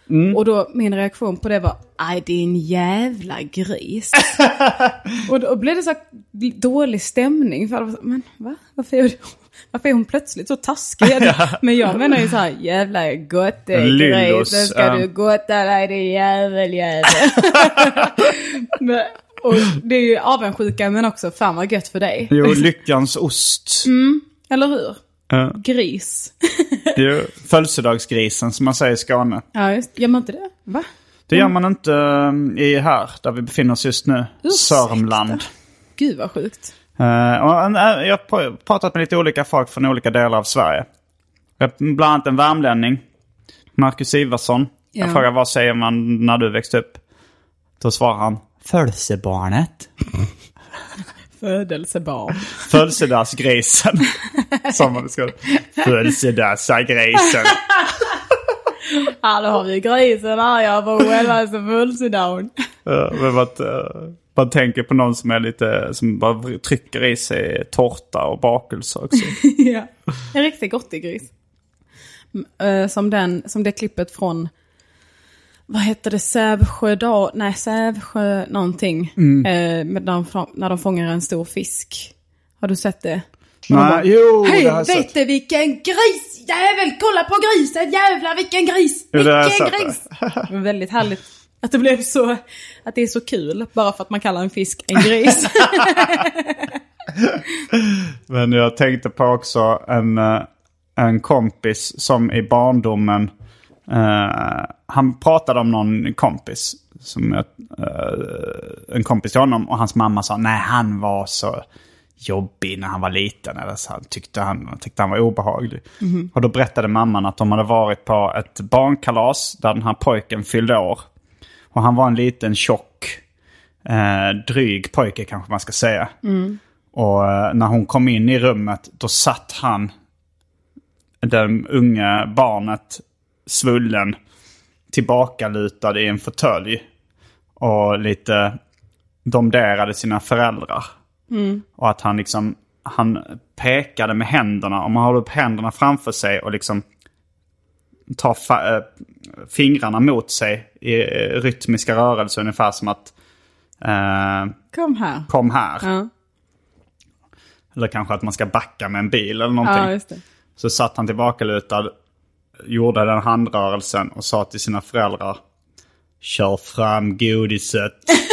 Mm. Och då min reaktion på det var, aj det är en jävla gris. Och då blev det så dålig stämning. För alla, men va? Varför är, det, varför är hon plötsligt så taskig? Ja. Men jag menar ju så här, jävla gott det gris. Sen ska um. du gotta dig, det jävel jävel. men, och det är ju avundsjuka men också fan vad gött för dig. Jo, lyckans ost. Mm, eller hur? Uh. Gris. Jo, födelsedagsgrisen som man säger i Skåne. Ja, just, gör man inte det? Va? Det gör man inte uh, i här, där vi befinner oss just nu. Ursäkta. Sörmland. Gud vad sjukt. Uh, och, uh, jag har pratat med lite olika folk från olika delar av Sverige. Bland annat en värmlänning, Marcus Ivarsson. Ja. Jag frågar, vad säger man när du växte upp? Då svarar han, födelsebarnet. Födelsebarn. Födelsedagsgrisen. Som man ska. Födelsedagsgrisen. Ja, då har vi grisen här. Jag var själva som födelsedagen. Ja, men att, uh, man tänker på någon som är lite, som bara trycker i sig tårta och bakelse också. Ja, en riktigt gottig gris. Uh, som, den, som det klippet från, vad heter det, Sävsjö dag, nej Sävsjö någonting, mm. eh, med de, när de fångar en stor fisk. Har du sett det? Nej, bara, jo, hej, vet du vilken gris? Jävel, kolla på grisen, jävlar vilken gris. Jo, vilken gris. Det var väldigt härligt att det blev så, att det är så kul bara för att man kallar en fisk en gris. Men jag tänkte på också en, en kompis som i barndomen, Uh, han pratade om någon kompis som uh, en kompis till honom, och hans mamma sa nej, han var så jobbig när han var liten, eller så han tyckte han tyckte han var obehaglig. Mm-hmm. Och då berättade mamman att de hade varit på ett barnkalas där den här pojken fyllde år, och han var en liten tjock uh, dryg pojke kanske man ska säga. Mm. Och uh, när hon kom in i rummet, då satt han, den unga barnet, svullen, tillbakalutad i en fåtölj och lite domderade sina föräldrar. Mm. Och att han liksom, han pekade med händerna, om man håller upp händerna framför sig och liksom tar fa- äh, fingrarna mot sig i äh, rytmiska rörelser, ungefär som att äh, kom här. Kom här. Ja. Eller kanske att man ska backa med en bil eller någonting. Ja, just det. Så satt han tillbakalutad, gjorde den handrörelsen och sa till sina föräldrar, kör fram godiset.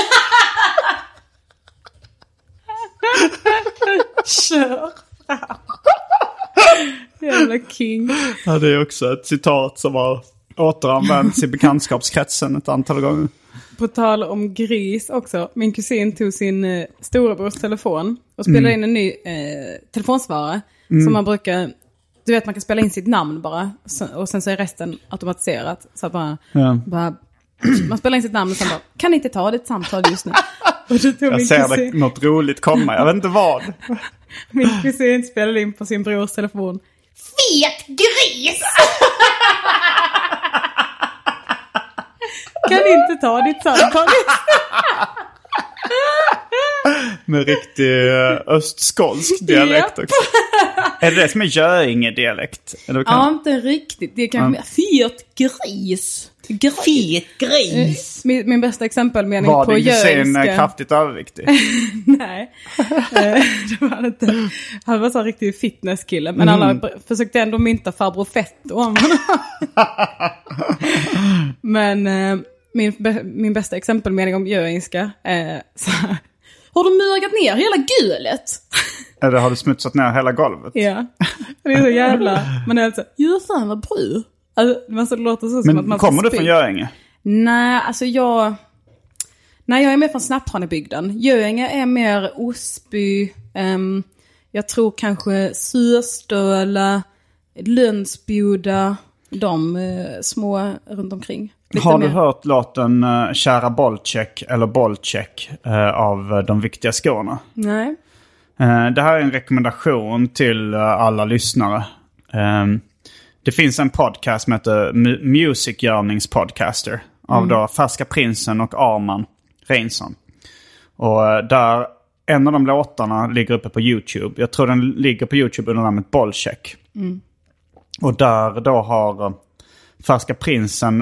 Kör fram. Jävla king. Ja, det är också ett citat som har återanvänts i bekantskapskretsen ett antal gånger. På tal om gris också. Min kusin tog sin eh, storebrors telefon och spelade mm. in en ny eh, telefonsvarare mm. som man brukar... Du vet, man kan spela in sitt namn bara. Och sen så är resten automatiserat. Så att bara, ja. bara... Man spelar in sitt namn och sen bara, kan inte ta ditt samtal just nu. Och då tog jag min ser kusin... det något roligt komma. Jag vet inte vad. Min kusin spelade in på sin brors telefon. Fet gris! Kan inte ta ditt samtal. Med riktig östskånsk dialekt också. Är det det som är Göinge-dialekt? Kan... Ja, inte riktigt. Det är kanske mm. fet gris. Fet gris. Min, min bästa exempelmening var på göinska... Var din kusin kraftigt överviktig? Nej. Det var det inte. Han var så en riktig fitnesskille. Men mm. alla försökte ändå mynta farbror fett om honom. Men eh, min, min bästa exempelmening om göinska är så här. Har du mörgat ner hela gulet? Eller har du smutsat ner hela golvet? Ja, det är så jävla... Man är alltså, ju fan vad bry. Alltså, det låter så som men att man kommer du från Göinge? Nej, alltså jag... Nej, jag är mer från Snapphanebygden. Göinge är mer Osby. Um, jag tror kanske Syrstöla, Lönsboda, de uh, små runt omkring. Lite har du mer. hört låten uh, Kära Bolcheck eller Bolcheck uh, av uh, De viktiga Skåne? Nej. Uh, det här är en rekommendation till uh, alla lyssnare. Um, det finns en podcast som heter M- Music Yearnings Podcaster av mm. då Färska Prinsen och Arman Reinsson. Och uh, där en av de låtarna ligger uppe på YouTube. Jag tror den ligger på YouTube under namnet Bolcheck. Mm. Och där då har uh, Färska Prinsen rap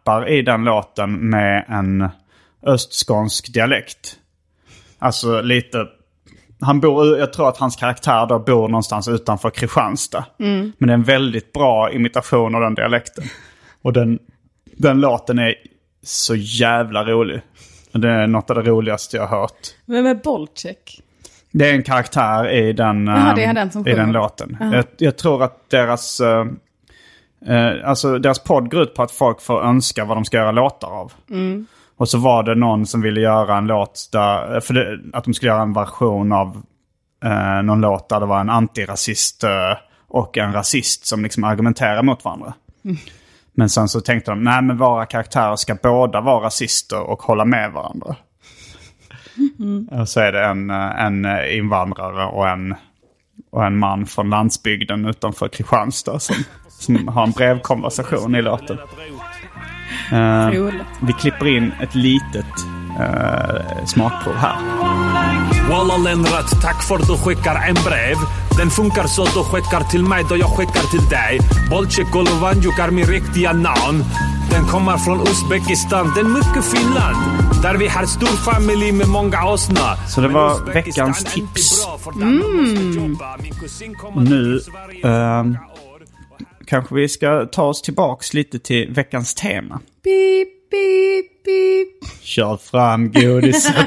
rappar i den låten med en östskånsk dialekt. Alltså lite... Han bor, jag tror att hans karaktär då bor någonstans utanför Kristianstad. Mm. Men det är en väldigt bra imitation av den dialekten. Och den, den låten är så jävla rolig. Det är något av det roligaste jag har hört. Vem är Bolchek? Det är en karaktär i den, Jaha, det är den som i den låten. Uh-huh. Jag, jag tror att deras, uh, uh, alltså deras podd går ut på att folk får önska vad de ska göra låtar av. Mm. Och så var det någon som ville göra en låt där, för det, att de skulle göra en version av uh, någon låt där det var en antirasist uh, och en rasist som liksom argumenterar mot varandra. Mm. Men sen så tänkte de, nej men våra karaktärer ska båda vara rasister och hålla med varandra. Mm. Och så är det en, en invandrare och en, och en man från landsbygden utanför Kristianstad som, som har en brevkonversation i låten. Uh, vi klipper in ett litet uh, smakprov här. Walla Lennart, tack för att du skickar en brev. Den funkar så du skickar till mig då jag skickar till dig. Bolchek Golovanjuk är min riktiga namn. Den kommer från Uzbekistan, den mycket fin land. Där vi har stor familj med många åsna. Så det var veckans tips. Mm. Och nu uh, kanske vi ska ta oss tillbaks lite till veckans tema. Beep, beep, beep. Kör fram godiset.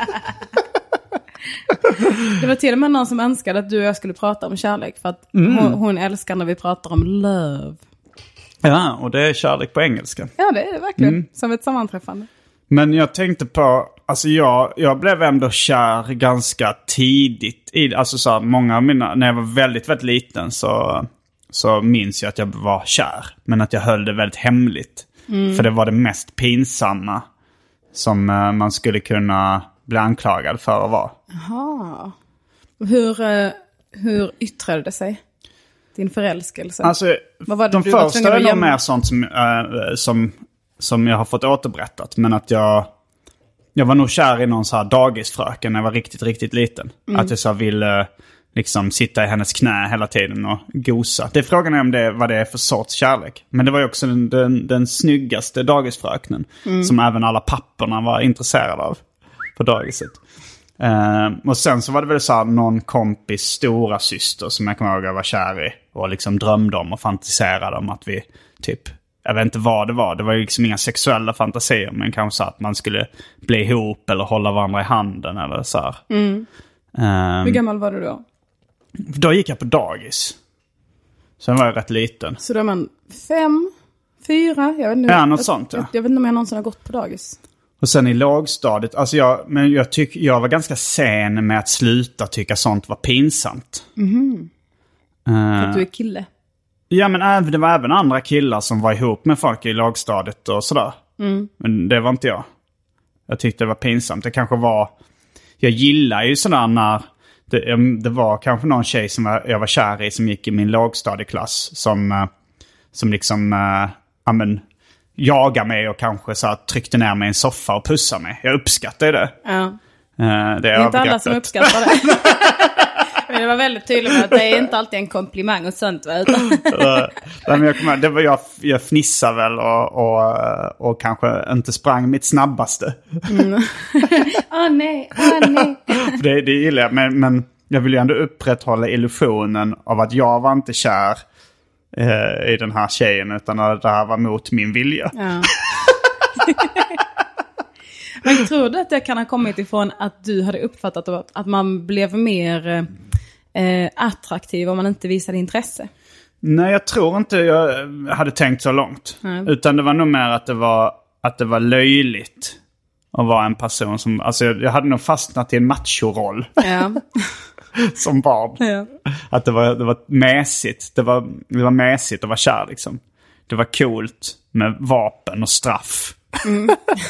Det var till och med någon som önskade att du och jag skulle prata om kärlek. För att mm. hon, hon älskar när vi pratar om love. Ja, och det är kärlek på engelska. Ja, det är det verkligen. Mm. Som ett sammanträffande. Men jag tänkte på, alltså jag, jag blev ändå kär ganska tidigt. I, alltså så här, många av mina, när jag var väldigt, väldigt liten så, så minns jag att jag var kär. Men att jag höll det väldigt hemligt. Mm. För det var det mest pinsamma som uh, man skulle kunna bli anklagad för att vara. Jaha. Hur, uh, hur yttrade det sig? Din förälskelse? Alltså, vad var det de du första är nog mer sånt som, uh, som, som jag har fått återberättat. Men att jag, jag var nog kär i någon så här dagisfröken när jag var riktigt, riktigt liten. Mm. Att jag så ville liksom sitta i hennes knä hela tiden och gosa. Det är frågan är om det, vad det är för sorts kärlek. Men det var ju också den, den, den snyggaste dagisfröknen. Mm. Som även alla papporna var intresserade av på dagiset. Uh, och sen så var det väl så här någon kompis stora syster som jag kommer ihåg jag var kär i. Och liksom drömde om och fantiserade om att vi typ, jag vet inte vad det var. Det var ju liksom inga sexuella fantasier. Men kanske så att man skulle bli ihop eller hålla varandra i handen eller så här. Mm. Uh, Hur gammal var du då? Då gick jag på dagis. Sen var jag rätt liten. Så då är man fem, fyra, jag vet inte. Ja, något jag, sånt. Ja. Jag, jag vet inte om jag någonsin har gått på dagis. Och sen i lågstadiet, alltså jag, men jag, tyck, jag var ganska sen med att sluta tycka sånt var pinsamt. Mm. Uh, För att du är kille? Ja, men även, det var även andra killar som var ihop med folk i lågstadiet och sådär. Mm. Men det var inte jag. Jag tyckte det var pinsamt. Det kanske var, jag gillar ju sådär när det, det var kanske någon tjej som jag, jag var kär i som gick i min lågstadieklass som, som liksom, äh, ja men, jaga mig och kanske så här, tryckte ner mig i en soffa och pussa mig. Jag uppskattar det. Ja. Uh, det är det är inte alla som uppskattar det. Men det var väldigt tydligt med att det är inte alltid en komplimang och sånt. uh, men jag, kommer, det var jag, jag fnissade väl och, och, och kanske inte sprang mitt snabbaste. Åh mm. oh, nej, åh oh, nej. det, det gillar jag. Men, men jag vill ju ändå upprätthålla illusionen av att jag var inte kär i den här tjejen utan att det här var mot min vilja. Ja. Men tror du att det kan ha kommit ifrån att du hade uppfattat att man blev mer eh, attraktiv om man inte visade intresse? Nej, jag tror inte jag hade tänkt så långt. Mm. Utan det var nog mer att det var, att det var löjligt att vara en person som... Alltså jag, jag hade nog fastnat i en machoroll. Ja. Som barn. Ja. Att det var, det var mässigt. Det var, det var mässigt att vara kär liksom. Det var coolt med vapen och straff. Mm.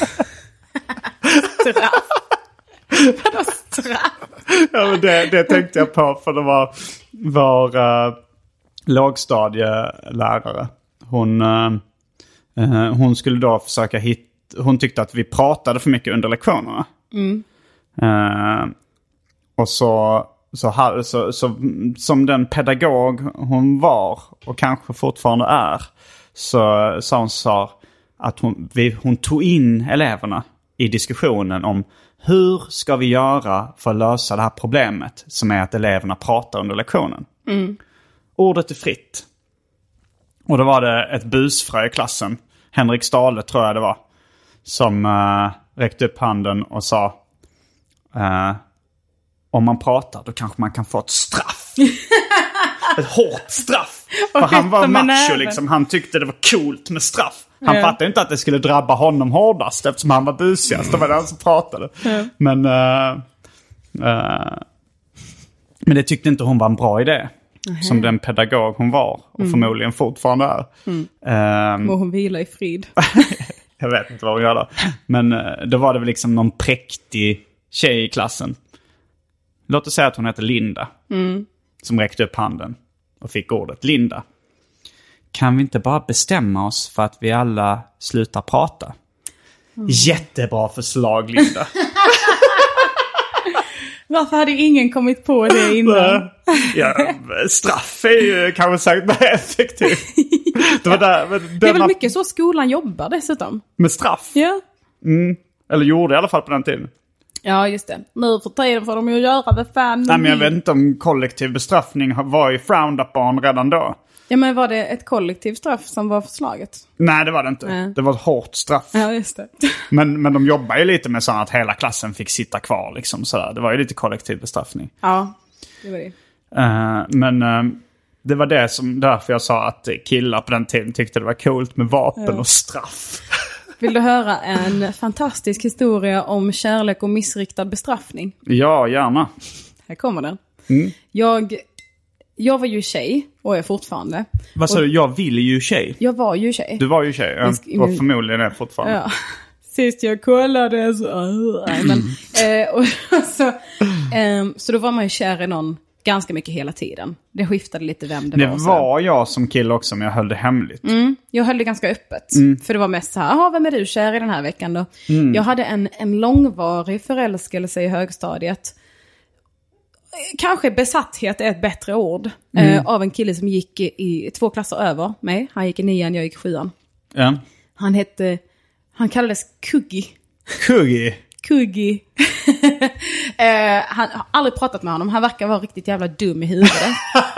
Straff? Vadå straff? Ja, men det, det tänkte jag på för det var vår uh, lågstadielärare. Hon, uh, uh, hon skulle då försöka hitta... Hon tyckte att vi pratade för mycket under lektionerna. Mm. Uh, och så... Så, så, så som den pedagog hon var och kanske fortfarande är så sa hon så att hon, vi, hon tog in eleverna i diskussionen om hur ska vi göra för att lösa det här problemet som är att eleverna pratar under lektionen. Mm. Ordet är fritt. Och då var det ett busfrö i klassen, Henrik Stahle tror jag det var, som uh, räckte upp handen och sa uh, om man pratar då kanske man kan få ett straff. Ett hårt straff. För han var macho liksom. Han tyckte det var coolt med straff. Han ja. fattade inte att det skulle drabba honom hårdast eftersom han var busigast. Det var den som pratade. Ja. Men uh, uh, men det tyckte inte hon var en bra idé. Uh-huh. Som den pedagog hon var. Och mm. förmodligen fortfarande är. Mm. Um, och hon vilar i frid. Jag vet inte vad hon gör då. Men uh, då var det väl liksom någon präktig tjej i klassen. Låt oss säga att hon heter Linda. Mm. Som räckte upp handen och fick ordet. Linda, kan vi inte bara bestämma oss för att vi alla slutar prata? Mm. Jättebra förslag, Linda. Varför hade ingen kommit på det innan? Ja, straff är ju kanske sagt mer effektivt. Det, var där, men det är väl mycket så skolan jobbar dessutom. Med straff? Ja. Mm. Eller gjorde i alla fall på den tiden. Ja, just det. Nu för tiden får de ju göra vad fan. Nej, men jag vet inte om kollektiv bestraffning var ju frowned upon redan då. Ja, men var det ett kollektivt straff som var förslaget? Nej, det var det inte. Nej. Det var ett hårt straff. Ja, just det. Men, men de jobbar ju lite med så att hela klassen fick sitta kvar liksom sådär. Det var ju lite kollektiv bestraffning. Ja, det var det. Uh, men uh, det var det som därför jag sa att killar på den tiden tyckte det var coolt med vapen ja. och straff. Vill du höra en fantastisk historia om kärlek och missriktad bestraffning? Ja, gärna. Här kommer den. Mm. Jag, jag var ju tjej och är fortfarande. Vad sa du? Jag vill ju tjej. Jag var ju tjej. Du var ju tjej, ja. Jag, och förmodligen är fortfarande. Ja. Sist jag kollade så... Men, eh, och så, eh, så då var man ju kär i någon ganska mycket hela tiden. Det skiftade lite vem det, det var. Det var jag som kille också, men jag höll det hemligt. Mm, jag höll det ganska öppet. Mm. För det var mest så här, jaha, vem är du kär i den här veckan då? Mm. Jag hade en, en långvarig förälskelse i högstadiet. Kanske besatthet är ett bättre ord. Mm. Eh, av en kille som gick i, i två klasser över mig. Han gick i nian, jag gick i sjuan. Ja. Han hette, han kallades Kuggi. Kuggi? Kuggi. eh, han har aldrig pratat med honom. Han verkar vara riktigt jävla dum i huvudet.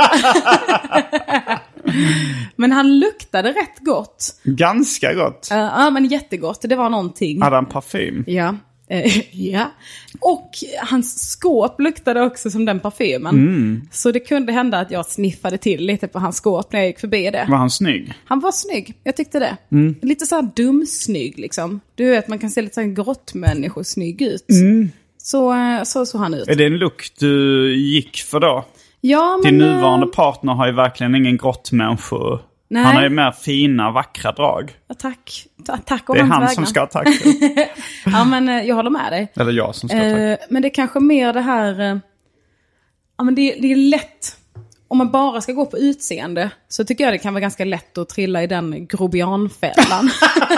Men han luktade rätt gott. Ganska gott. Uh, ja, men jättegott. Det var någonting. Hade han parfym? Ja. Uh, ja. Och hans skåp luktade också som den parfymen. Mm. Så det kunde hända att jag sniffade till lite på hans skåp när jag gick förbi det. Var han snygg? Han var snygg. Jag tyckte det. Mm. Lite så här dumsnygg liksom. Du vet, man kan se lite så här grottmänniskor snygg ut. Mm. Så, så såg han ut. Är det en look du gick för då? Ja, men... Din nuvarande partner har ju verkligen ingen grottmänniskor. Nej. Han har ju mer fina, vackra drag. Ja, tack. Ta- tack det är han vägna. Som ska ha tack. Ja, men jag håller med dig. Eller jag som ska ha tack. Eh, men det är kanske mer det här... Eh, ja, men det, det är lätt... Om man bara ska gå på utseende så tycker jag det kan vara ganska lätt att trilla i den grobianfällan.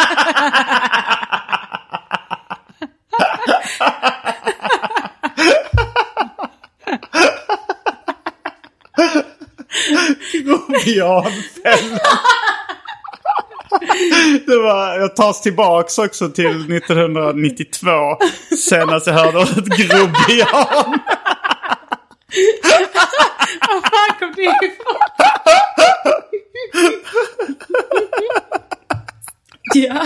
Grobianfällan. Det var, jag tas tillbaks också till nittonhundranittiotvå. Senast jag hörde ordet grobian. Vad fan kom det ifrån? Ja.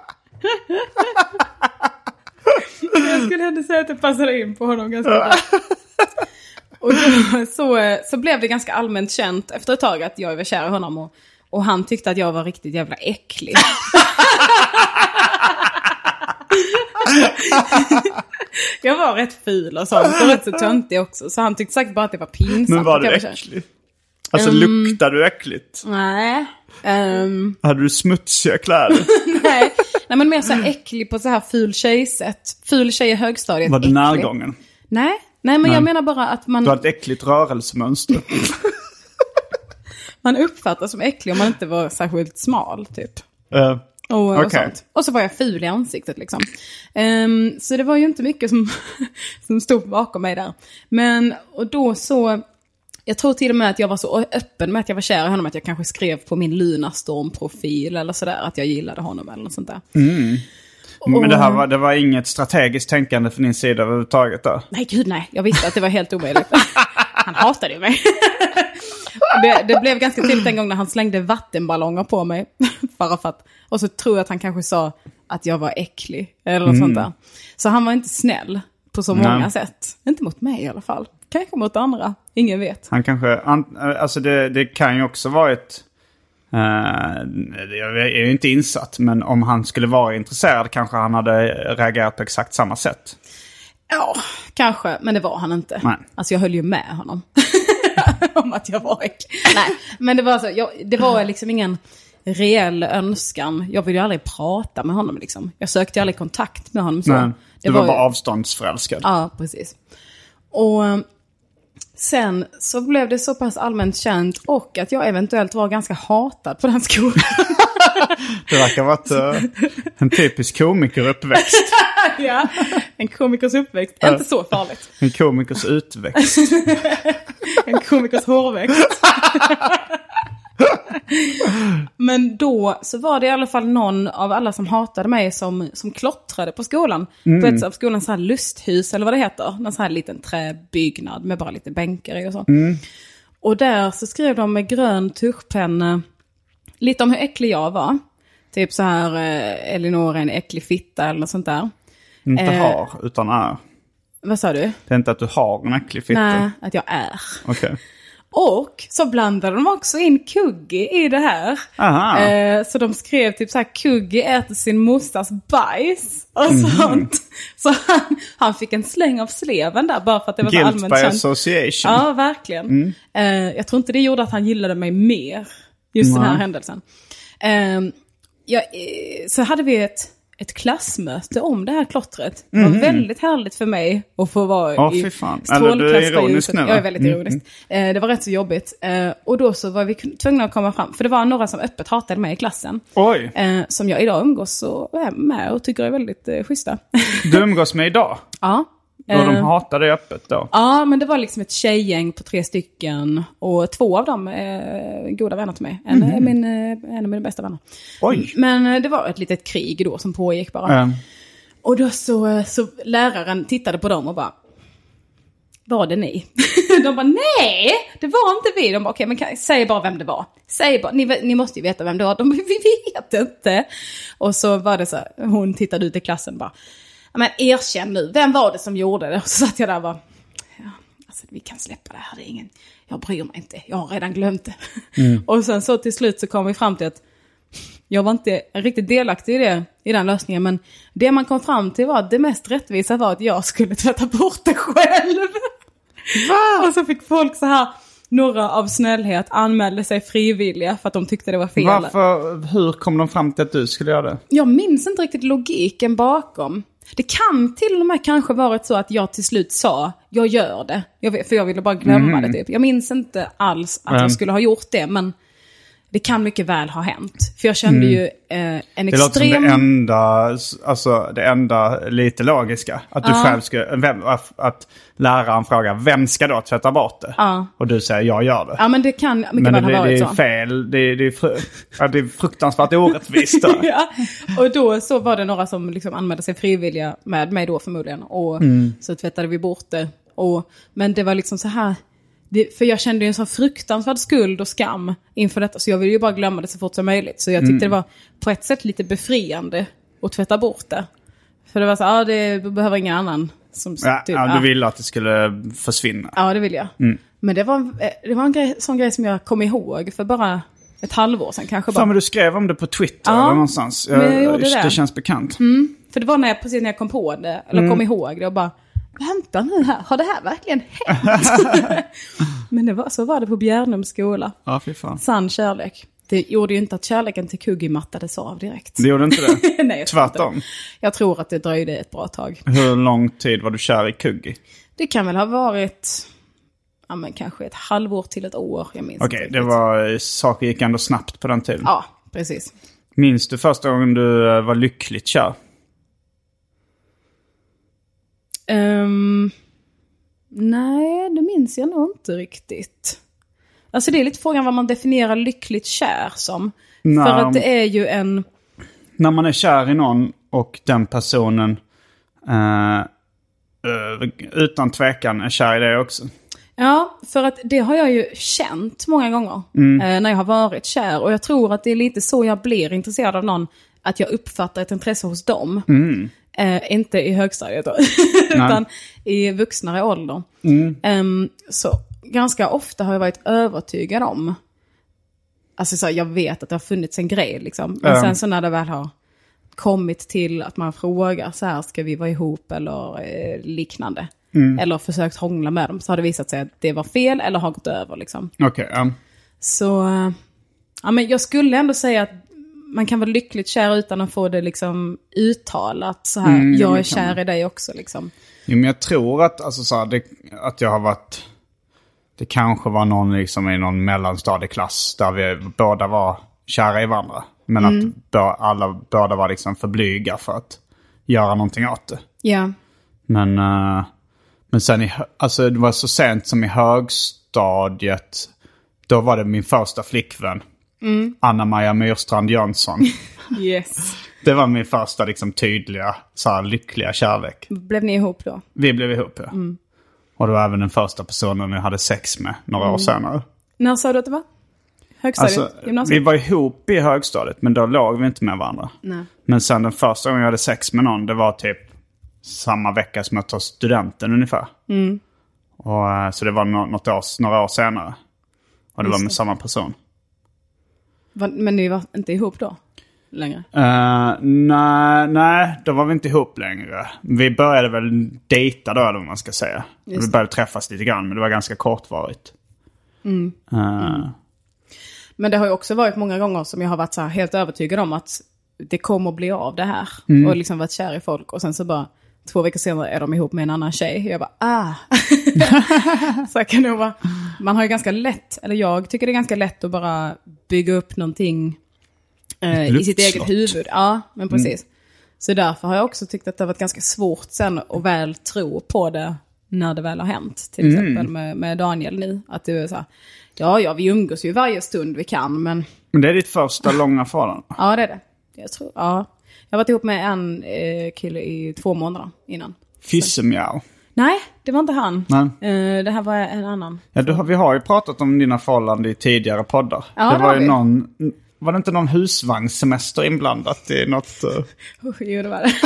Jag skulle ändå säga att det passade in på honom ganska bra. Och då, så, så blev det ganska allmänt känt efter ett tag att jag var kär i honom. Och, och han tyckte att jag var riktigt jävla äcklig. Jag var rätt ful och sånt. Och rätt så töntig också. Så han tyckte säkert bara att det var pinsamt. Men var du äcklig? Alltså um, luktade du äckligt? Nej. Um, Hade du smutsiga kläder? nej. nej, men mer så här äcklig på så här ful tjejsätt. Ful tjej i högstadiet. Var du närgången? Nej. Nej, men nej. Jag menar bara att man... Du har ett äckligt rörelsemönster. Man uppfattas som äcklig om man inte var särskilt smal, typ. Uh, och, och, okay. sånt. Och så var jag ful i ansiktet, liksom. Um, så det var ju inte mycket som, som stod bakom mig där. Men, och då så... Jag tror till och med att jag var så öppen med att jag var kär i honom att jag kanske skrev på min Lunarstorm-profil eller sådär att jag gillade honom eller något sånt där. Mm. Men det här var, det var inget strategiskt tänkande för din sida överhuvudtaget då? Nej, gud nej. Jag visste att det var helt omöjligt. Han hatade ju mig. det, det blev ganska tydligt en gång när han slängde vattenballonger på mig. Bara för att, och så tror jag att han kanske sa att jag var äcklig eller något mm. sånt där. Så han var inte snäll på så många Nej. sätt. Inte mot mig i alla fall. Kanske mot andra. Ingen vet. Han kanske, alltså det, det kan ju också vara ett, uh, jag är ju inte insatt, men om han skulle vara intresserad kanske han hade reagerat på exakt samma sätt. Ja, kanske, men det var han inte. Nej. Alltså jag höll ju med honom om att jag var äcklig. Nej, men det var så, jag, det var liksom ingen reell önskan. Jag ville ju aldrig prata med honom liksom. Jag sökte ju aldrig kontakt med honom så. Nej, du det var, var bara ju avståndsförälskad. Ja, precis. Och sen så blev det så pass allmänt känt och att jag eventuellt var ganska hatad på den skolan. Det verkar vara ett, uh, en typisk komikeruppväxt. Ja, en komikers uppväxt. Ja. Inte så farligt. En komikers utväxt. En komikers hårväxt. Men då så var det i alla fall någon av alla som hatade mig som, som klottrade på skolan. Mm. På ett av skolans så här lusthus eller vad det heter. Någon så här liten träbyggnad med bara lite bänkar i och så. Mm. Och där så skrev de med grön tuschpenna lite om hur äcklig jag var. Typ så här, eh, Elinor är en äcklig fitta eller något sånt där. Inte eh, har, utan är. Vad sa du? Det är inte att du har en äcklig fitta. Nej, att jag är. Okej. Okay. Och så blandade de också in Kuggi i det här. Eh, så de skrev typ så här: Kuggi äter sin mosters bajs och mm. sånt. Så han, han fick en släng av sleven där bara för att det var Guilt så allmänt by känt. association. Ja, verkligen. Mm. Eh, jag tror inte det gjorde att han gillade mig mer. Just mm. den här händelsen. Eh, ja, så hade vi ett... ett klassmöte om det här klottret. Det var mm. väldigt härligt för mig att få vara oh, i strålkastarljuset. Jag är väldigt ironisk. Mm. Eh, det var rätt så jobbigt. Eh, och då så var vi tvungna att komma fram. För det var några som öppet hatade mig i klassen. Oj. Eh, som jag idag umgås och är med och tycker är väldigt eh, schyssta. Du umgås med idag? Ja. Och de hatade dig öppet då? Ja, men det var liksom ett tjejgäng på tre stycken. Och två av dem är goda vänner till mig. En, mm. är min, en av mina bästa vänner. Oj. Men det var ett litet krig då som pågick bara. Mm. Och då så, så läraren tittade på dem och bara: var det ni? De bara: nej, det var inte vi. De bara: okej, okay, men säg bara vem det var. Säg bara, ni, ni måste ju veta vem det var. De bara: vi vet inte. Och så var det så här, hon tittade ut i klassen och bara: men erkänn nu, vem var det som gjorde det? Och så satt jag där och bara: ja, alltså vi kan släppa det här, det är ingen, jag bryr mig inte, jag har redan glömt det. Mm. Och sen så till slut så kom vi fram till att jag var inte riktigt delaktig i det, i den lösningen, men det man kom fram till var att det mest rättvisa var att jag skulle tvätta bort det själv. Va? Och så fick folk så här, några av snällhet anmälde sig frivilliga för att de tyckte det var fel. Varför, hur kom de fram till att du skulle göra det? Jag minns inte riktigt logiken bakom. Det kan till och med kanske varit så att jag till slut sa: jag gör det. Jag, för jag ville bara glömma mm. det typ. Jag minns inte alls att mm. jag skulle ha gjort det, men det kan mycket väl ha hänt. För jag kände mm. ju eh, en det extrem... Det låter som det enda, alltså det enda lite logiska. Att du ja. själv ska, vem, att, att läraren frågar: vem ska då tvätta bort det? Ja. Och du säger: jag gör det. Ja, men det kan mycket men väl det, ha varit det är så. fel. Det, det, är fru, ja, det är fruktansvärt orättvist. Ja. Och då så var det några som liksom anmälde sig frivilliga med mig då förmodligen. Och mm. så tvättade vi bort det. Och, men det var liksom så här... Det, för jag kände ju en sån fruktansvärd skuld och skam inför detta. Så jag ville ju bara glömma det så fort som möjligt. Så jag tyckte mm. det var på ett sätt lite befriande att tvätta bort det. För det var så, ja, det behöver ingen annan. Som, ja, typ, ja, du ja. ville att det skulle försvinna. Ja, det vill jag. Mm. Men det var, det var en grej, sån grej som jag kom ihåg för bara ett halvår sedan kanske. Bara. Fan, men du skrev om det på Twitter ja, eller någonstans. Jag, men jag gjorde det. Det känns bekant. Mm. För det var när jag, precis när jag kom på det, eller mm. kom ihåg det och bara... Vänta nu här, har det här verkligen hänt? Men det var, så var det på Bjärnums skola. Ja, fy fan. Sann kärlek. Det gjorde ju inte att kärleken till Kuggi mattades av direkt. Det gjorde inte det? Nej, jag tvärtom. Inte. Jag tror att det dröjde ett bra tag. Hur lång tid var du kär i Kuggi? Det kan väl ha varit... Ja, men kanske ett halvår till ett år. Jag minns Okej, okay, det var... Saker gick ändå snabbt på den tiden. Ja, precis. Minns du första gången du var lyckligt kär? Um, Nej, det minns jag nog inte riktigt. Alltså det är lite frågan vad man definierar lyckligt kär som. Nej, för att det är ju en... När man är kär i någon och den personen uh, uh, utan tvekan är kär i det också. Ja, för att det har jag ju känt många gånger mm. eh, när jag har varit kär. Och jag tror att det är lite så jag blir intresserad av någon. Att jag uppfattar ett intresse hos dem. Mm. Eh, inte i högstadiet då, utan i vuxnare ålder. Mm. Um, så ganska ofta har jag varit övertygad om. Alltså så här, jag vet att det har funnits en grej liksom. Men mm. sen så när det väl har kommit till att man frågar så här, ska vi vara ihop eller eh, liknande. Mm. Eller försökt hångla med dem, så har det visat sig att det var fel eller har gått över liksom. Okej, okay, um. Så ja, men jag skulle ändå säga att man kan vara lyckligt kär utan att få det liksom uttalat så här, mm, jag är kär i dig också liksom. Jo, men jag tror att, alltså, så här, det, att jag har varit, det kanske var någon liksom i någon mellanstadieklass där vi båda var kära i varandra. Men mm. att bör, alla båda var liksom för blyga för att göra någonting åt det. Ja. Yeah. Men, uh, men sen, i, alltså det var så sent som i högstadiet, då var det min första flickvän. Mm. Anna-Maja Myrstrand Jönsson. Yes. Det var min första liksom tydliga, så här, lyckliga kärlek. Blev ni ihop då? Vi blev ihop, ja. Mm. Och det var även den första personen jag hade sex med några mm. år senare. När sa du att det var? Högstadiet? Alltså, vi var ihop i högstadiet, men då låg vi inte med varandra. Nej. Men sen den första gången jag hade sex med någon, det var typ samma vecka som jag tog studenten ungefär. Mm. Och, så det var något år, några år senare. Och det Just var med det. samma person. Men ni var inte ihop då? Längre? Uh, nej, nej, då var vi inte ihop längre. Vi började väl dejta då, eller vad man ska säga. Vi började träffas lite grann, men det var ganska kortvarigt. Mm. Uh. Mm. Men det har ju också varit många gånger som jag har varit så här helt övertygad om att det kommer att bli av det här. Mm. Och liksom varit kär i folk. Och sen så bara två veckor senare är de ihop med en annan tjej. Jag bara, ah. Så jag kan nog vara, man har ju ganska lätt, eller jag tycker det är ganska lätt att bara bygga upp någonting eh, i sitt eget huvud. Ja, men precis. Mm. Så därför har jag också tyckt att det har varit ganska svårt sen att väl tro på det när det väl har hänt. Till Mm. exempel med, med Daniel nu. Att det är så här, ja, ja, vi umgås ju varje stund vi kan, men... Men det är ditt första långa förhållande? Ja, det är det. Jag tror, ja. Jag har varit ihop med en eh, kille i två månader innan. Fissemjau. Nej, det var inte han. Nej. Uh, det här var en annan. Ja, du, vi har ju pratat om dina förhållanden i tidigare poddar. Ja, det det var ju vi. någon... Var det inte någon husvagnssemester inblandat i något... Uh... Oh, jo, det var det.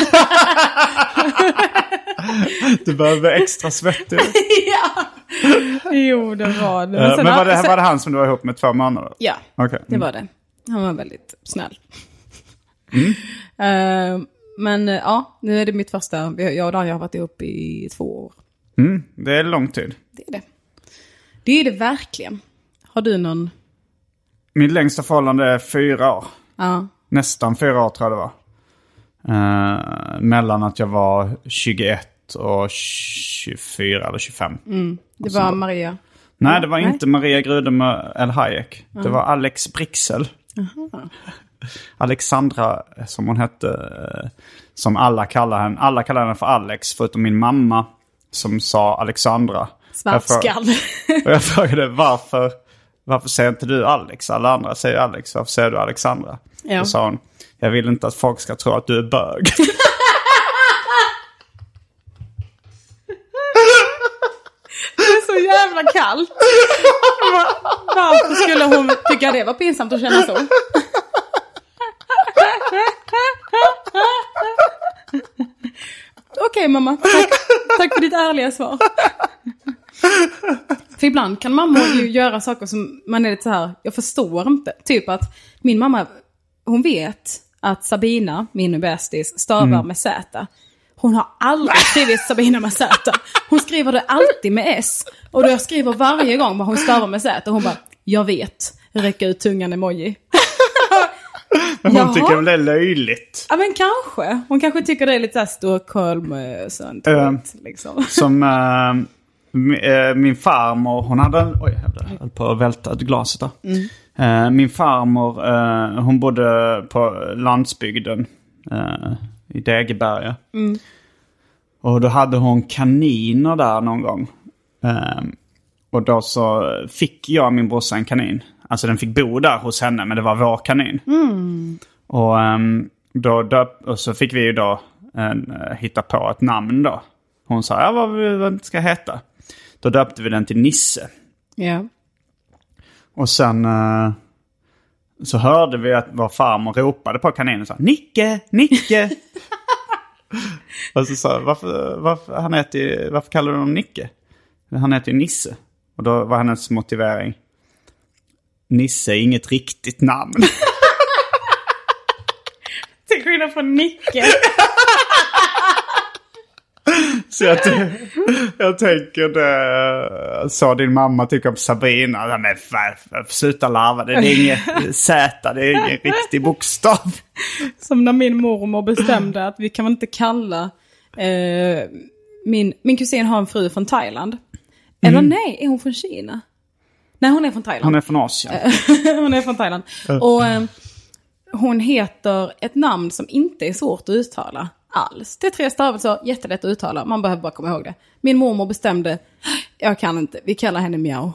Du behöver extra svettig. Ja. Jo, det var det. Men, uh, men var, det, sen... var det han som du var ihop med två månader? Ja, okay. det var det. Han var väldigt snäll. Mm. Uh, men uh, ja, nu är det mitt första. Jag och Daniel har varit ihop i två år. Mm, det är lång tid. Det är det. Det är det verkligen. Har du någon... Min längsta förhållande är fyra år. Ja. Nästan fyra år tror jag det var. Uh, mellan att jag var tjugoett och tjugofyra eller tjugofem. Mm. Det var Maria. Nej, det var Nej. inte Maria Grudem El Hayek. Mm. Det var Alex Brixel. Aha. Alexandra, som hon hette, som alla kallar henne. Alla kallar henne för Alex, förutom min mamma som sa Alexandra. Svartskall. Och jag frågade varför, varför säger inte du Alex? Alla andra säger Alex, varför säger du Alexandra? Ja. Då sa hon, jag vill inte att folk ska tro att du är bög. Det är så jävla kallt. Varför skulle hon tycka det var pinsamt att känna så? Okej, okay, mamma. Tack, tack för ditt ärliga svar. För ibland kan mamma ju göra saker som man är lite så här, jag förstår inte. Typ att min mamma, hon vet att Sabina, min bästis, stavar mm. med Z. Hon har aldrig skrivit Sabina med Z. Hon skriver det alltid med S. Och då jag skriver varje gång vad hon stavar med Z. Och hon bara, jag vet. Räcka ut tungan emoji. Hon Jaha. tycker väl det är löjligt. Ja, men kanske. Hon kanske tycker det är lite såhär Stockholm. Sånt, uh, liksom. Som uh, min, min farmor, hon hade en... Oj, jag höll på att välta ett glaset där. Mm. Uh, min farmor, uh, hon bodde på landsbygden. Uh, I Degeberga. Mm. Och då hade hon kaniner där någon gång. Um, och då så fick jag och min brorsa en kanin. Alltså den fick bo där hos henne, men det var vår kanin. Mm. Och, um, då döp, och så fick vi ju då en, uh, hitta på ett namn då. Hon sa, ja vad, vad ska jag heta? Då döpte vi den till Nisse. Ja. Yeah. Och sen uh, så hörde vi att vår farmor ropade på kaninen och sa, Nicke, Nicke! Och så sa varför, varför, han heter, varför kallar du honom Nicke? Han heter ju Nisse. Och då var hennes motivering, Nisse är inget riktigt namn. Till skillnad från Nicke. Så jag, t- jag tänker det, så din mamma tycker om Sabrina. Ja, men för, för, sluta larva, det är inget Z, det är ingen riktig bokstav. Som när min mormor bestämde att vi kan inte kalla eh, min, min kusin har en fru från Thailand. Eller mm. nej, är hon från Kina? Nej, hon är från Thailand. Hon är från Asien. Hon är från Thailand. Och eh, hon heter ett namn som inte är svårt att uttala alls. Det är tre stavelser, jättelätt att uttala. Man behöver bara komma ihåg det. Min mormor bestämde, jag kan inte, vi kallar henne Miao.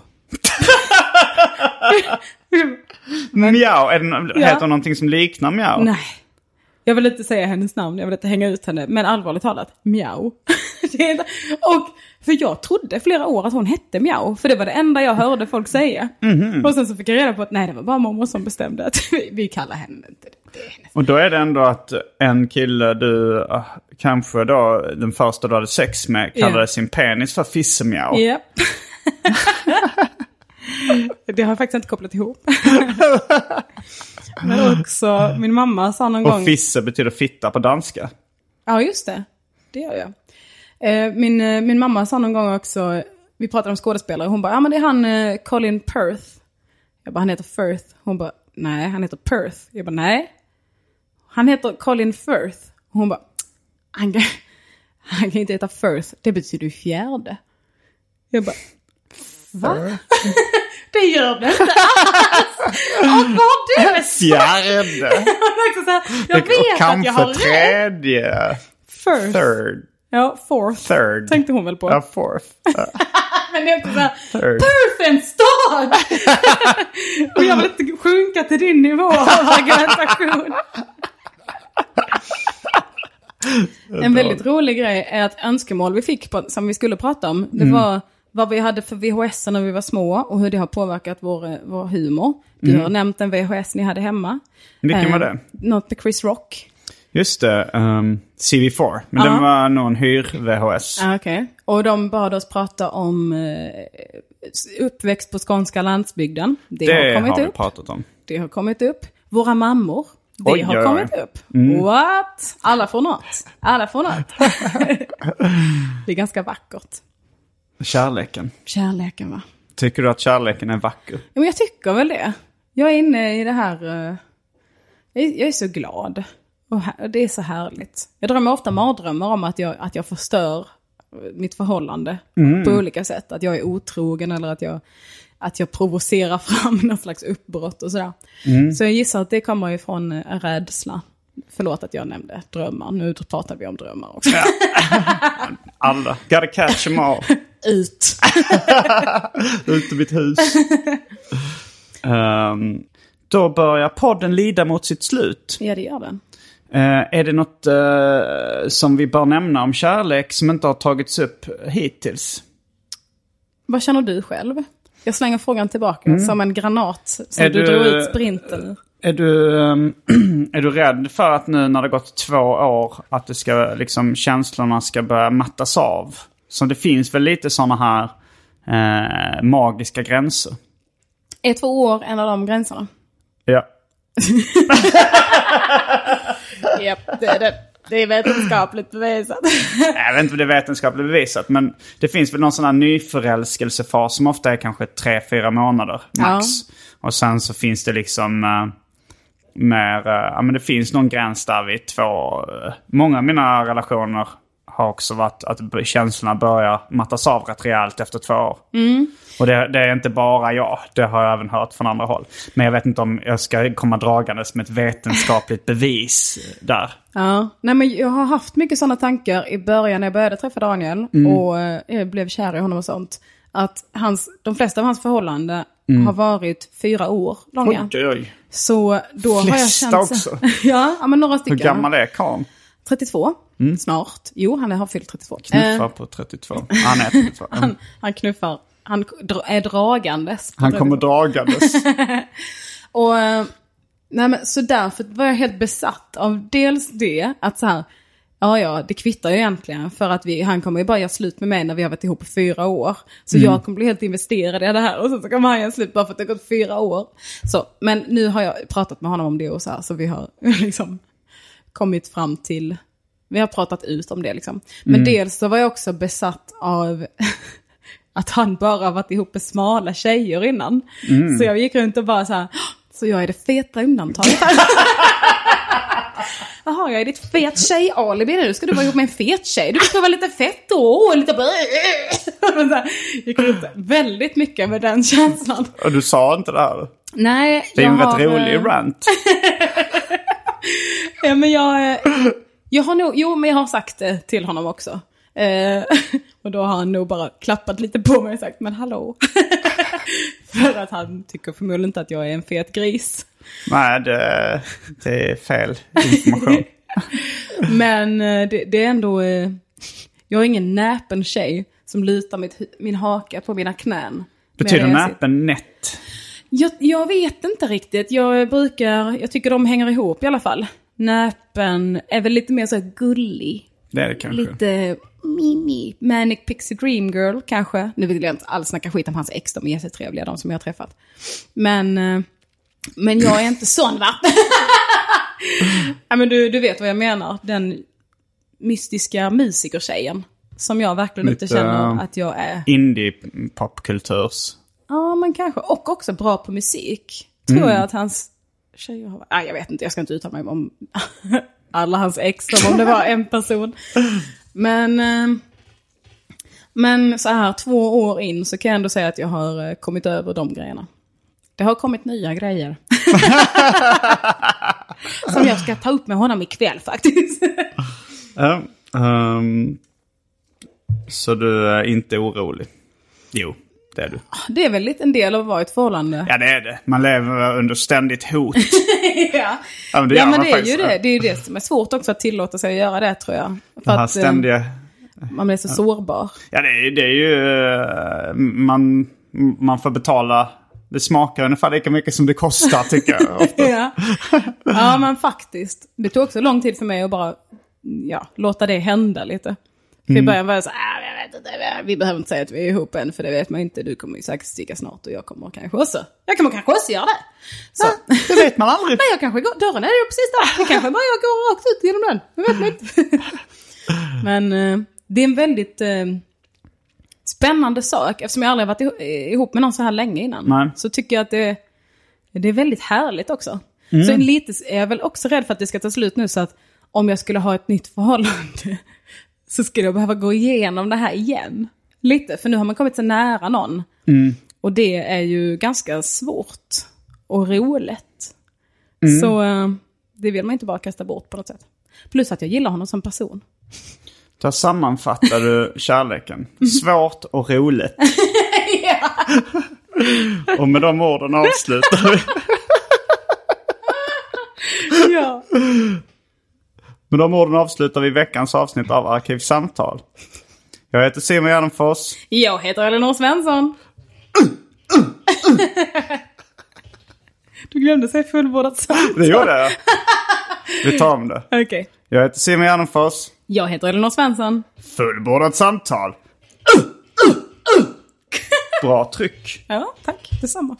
Miao, är det, heter hon någonting som liknar Miao? Nej, jag vill inte säga hennes namn, jag vill inte hänga ut henne. Men allvarligt talat, Miao. Det är inte, och för jag trodde flera år att hon hette Miao. För det var det enda jag hörde folk säga. Mm-hmm. Och sen så fick jag reda på att nej, det var bara mormor som bestämde att vi, vi kallar henne inte det. Och då är det ändå att en kille du uh, kanske då den första du hade sex med kallade yeah. sin penis för Fissemjau. Ja. Yep. Det har jag faktiskt inte kopplat ihop. Men också min mamma sa någon och gång... Och fisse betyder fitta på danska. Ja, just det. Det gör jag. Min, min mamma sa någon gång också... Vi pratade om skådespelare. Hon bara, ja men det är han Colin Firth. Jag bara, han heter Firth. Hon bara, nej, han heter Perth. Jag bara, nej. Han heter Colin Firth. Hon bara, han kan, han kan inte heta Firth. Det betyder ju fjärde. Jag bara, va? Det gör det inte alls. Och vad du är fjärde. Jag vet att jag har rätt. Tredje. First. Third. Ja, fourth. Third. Tänkte hon väl på. Ja, fourth. Men det är inte så här, Perth är en stad! Och jag vill inte sjunka till din nivå av argumentation. En väldigt rolig grej är att önskemål vi fick på, som vi skulle prata om, det mm. var vad vi hade för V H S när vi var små och hur det har påverkat vår, vår humor. Du mm. har nämnt en V H S ni hade hemma. Vilken eh, var det? Något med Chris Rock. Just det, um, C V fyra. Men uh-huh. den var någon hyr-V H S. Ah, okej. Okay. Och de bad oss prata om uh, uppväxt på skånska landsbygden. Det, det har kommit har upp. vi pratat om. Det har kommit upp. Våra mammor. Det oj, har oj, kommit oj. upp. Mm. What? Alla får något. Alla får något. Det är ganska vackert. Kärleken. Kärleken, va? Tycker du att kärleken är vacker? Ja, men jag tycker väl det. Jag är inne i det här... Uh, jag, är, jag är så glad. Och här, det är så härligt. Jag drömmer ofta mardrömmar om att jag, att jag förstör mitt förhållande mm. på olika sätt. Att jag är otrogen eller att jag, att jag provocerar fram någon slags uppbrott och sådär. Mm. Så jag gissar att det kommer ifrån en rädsla. Förlåt att jag nämnde drömmar. Nu pratar vi om drömmar också. Ja. Alla. Gotta catch them all. Ut. Ut ur mitt hus. um, då börjar podden lida mot sitt slut. Ja, det gör den. Uh, är det något uh, som vi bör nämna om kärlek som inte har tagits upp hittills? Vad känner du själv? Jag slänger frågan tillbaka mm. som en granat som är du, du drog ut sprinten. Är du, um, är du rädd för att nu när det gått två år att det ska, liksom, känslorna ska börja mattas av? Så det finns väl lite sådana här uh, magiska gränser? Är två år en av de gränserna? Ja. Japp, det är det. Det är vetenskapligt bevisat. Jag vet inte om det är vetenskapligt bevisat. Men det finns väl någon sån här nyförälskelsefas som ofta är kanske tre, fyra månader max. Ja. Och sen så finns det liksom uh, mer... Uh, ja, men det finns någon gräns där vid två... Uh, många av mina relationer har också varit att känslorna börjar mattas av rätt rejält efter två år. Mm. Och det, det är inte bara jag. Det har jag även hört från andra håll. Men jag vet inte om jag ska komma dragandes med ett vetenskapligt bevis där. Ja, nej men jag har haft mycket sådana tankar i början när jag började träffa Daniel. Mm. Och jag blev kär i honom och sånt. att hans, de flesta av hans förhållanden Mm. har varit fyra år långa. Oj, oj. Så då Flesta har jag känt... också. ja, ja, men några stycken. Hur gammal är karln? trettiotvå, Mm. snart. Jo, han har fyllt trettiotvå. Knuffar Eh, på trettiotvå. Han är trettiotvå. Mm. han, han knuffar, han dra- är dragandes. Han kommer dragandes. Och, eh, nej men, så därför var jag helt besatt av dels det, att så här, ja ja, det kvittar ju egentligen, för att vi, han kommer ju bara göra slut med mig när vi har varit ihop i fyra år. Så Mm. jag kommer bli helt investerad i det här, och så, så kommer han göra slut bara för att det har gått fyra år. Så, men nu har jag pratat med honom om det och så här, så vi har liksom kommit fram till, vi har pratat ut om det liksom. Men Mm. dels så var jag också besatt av att han bara varit ihop med smala tjejer innan. Mm. Så jag gick runt och bara så här, så jag är det feta undantaget här. Jaha, jag är ditt fet tjej-alibi nu. Ska du vara ihop med en fet tjej? Du ska vara lite fett då. Och lite... gick runt väldigt mycket med den känslan. Och du sa inte det här? Nej, det är ju en har, rätt rolig äh... rant. ja, men jag... Jag har nog... Jo, men jag har sagt det till honom också. Eh, och då har han nog bara klappat lite på mig och sagt, men hallå. För att han tycker förmodligen inte att jag är en fet gris. Nej, det, det är fel information. Men det, det är ändå... Jag är ingen näpen tjej som lutar mitt, min haka på mina knän. Betyder näpen nätt? Jag, jag vet inte riktigt. Jag brukar... Jag tycker de hänger ihop i alla fall. Näpen är väl lite mer så här gullig. Det är det kanske. Lite mimi. Manic Pixie Dream Girl kanske. Nu vill jag inte alls snacka skit om hans ex. De är jättetrevliga, de som jag har träffat. Men... Men jag är inte sån, va? Ja, men du, du vet vad jag menar. Den mystiska musikertjejen. Som jag verkligen Lite, inte känner att jag är. Indie-popkulturs. Ja, men kanske. Och också bra på musik. Tror Mm. jag att hans tjejer har... Ah, jag vet inte, jag ska inte uttala mig om alla hans ex. Som om det var en person. Men... Men så här, två år in så kan jag ändå säga att jag har kommit över de grejerna. Det har kommit nya grejer. Som jag ska ta upp med honom ikväll faktiskt. Ja, um, så du är inte orolig? Jo, det är du. Det är väl lite en del av att vara ett förhållande. Ja, det är det. Man lever under ständigt hot. ja. Ja, men det, ja, gör men man det är faktiskt. ju det. Det är ju det som är svårt också att tillåta sig att göra det, tror jag. För Den här att ständiga... eh, man blir så ja. sårbar. Ja, det är, det är ju... uh, Man, man får betala... Det smakar ungefär lika mycket som det kostar, tycker jag. Ofta. ja. ja, men faktiskt. Det tog också lång tid för mig att bara ja, låta det hända lite. För Mm. i början var jag så här, jag vet inte, vi behöver inte säga att vi är ihop än, för det vet man inte. Du kommer ju säkert sticka snart och jag kommer kanske också. Jag kommer kanske också göra det. Så. Ja, det vet man aldrig. Nej, jag kanske går, dörren är ju precis där. Det kanske bara jag går rakt ut genom den. Jag vet inte. Men eh, det är en väldigt... Eh, spännande sak. Eftersom jag aldrig har varit ihop med någon så här länge innan. Nej. Så tycker jag att det, det är väldigt härligt också. Mm. Så lite är jag väl också rädd för att det ska ta slut nu. Så att om jag skulle ha ett nytt förhållande så skulle jag behöva gå igenom det här igen. Lite. För nu har man kommit så nära någon. Mm. Och det är ju ganska svårt och roligt. Mm. Så det vill man inte bara kasta bort på något sätt. Plus att jag gillar honom som person. Då sammanfattar du kärleken. Svårt och roligt. ja. Och med de orden avslutar vi. ja. Med de orden avslutar vi veckans avsnitt av Arkivsamtal. Jag heter Simon Gärdenfors. Jag heter Elinor Svensson. Du glömde säga fullbordat samtal. Det gjorde jag. Vi tar om det. Okej. Okay. Jag heter Simon Gärdenfors. Jag heter Elinor Svensson. Fullbordat samtal. Bra tryck. Ja, tack. Detsamma.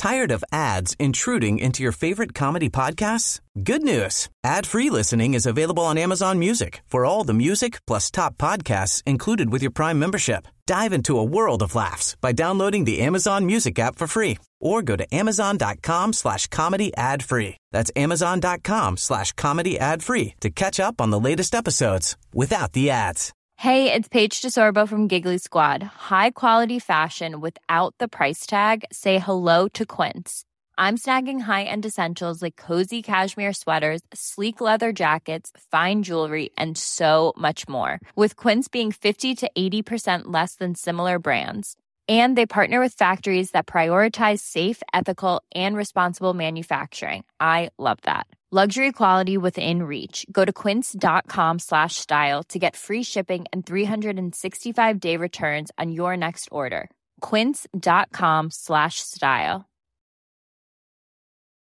Tired of ads intruding into your favorite comedy podcasts? Good news. Ad-free listening is available on Amazon Music for all the music plus top podcasts included with your Prime membership. Dive into a world of laughs by downloading the Amazon Music app for free or go to amazon.com slash comedy ad free. That's amazon.com slash comedy ad free to catch up on the latest episodes without the ads. Hey, it's Paige DeSorbo from Giggly Squad. High quality fashion without the price tag. Say hello to Quince. I'm snagging high-end essentials like cozy cashmere sweaters, sleek leather jackets, fine jewelry, and so much more. With Quince being fifty to eighty percent less than similar brands. And they partner with factories that prioritize safe, ethical, and responsible manufacturing. I love that. Luxury quality within reach. Go to quince.com slash style to get free shipping and three sixty-five day returns on your next order. Quince.com slash style.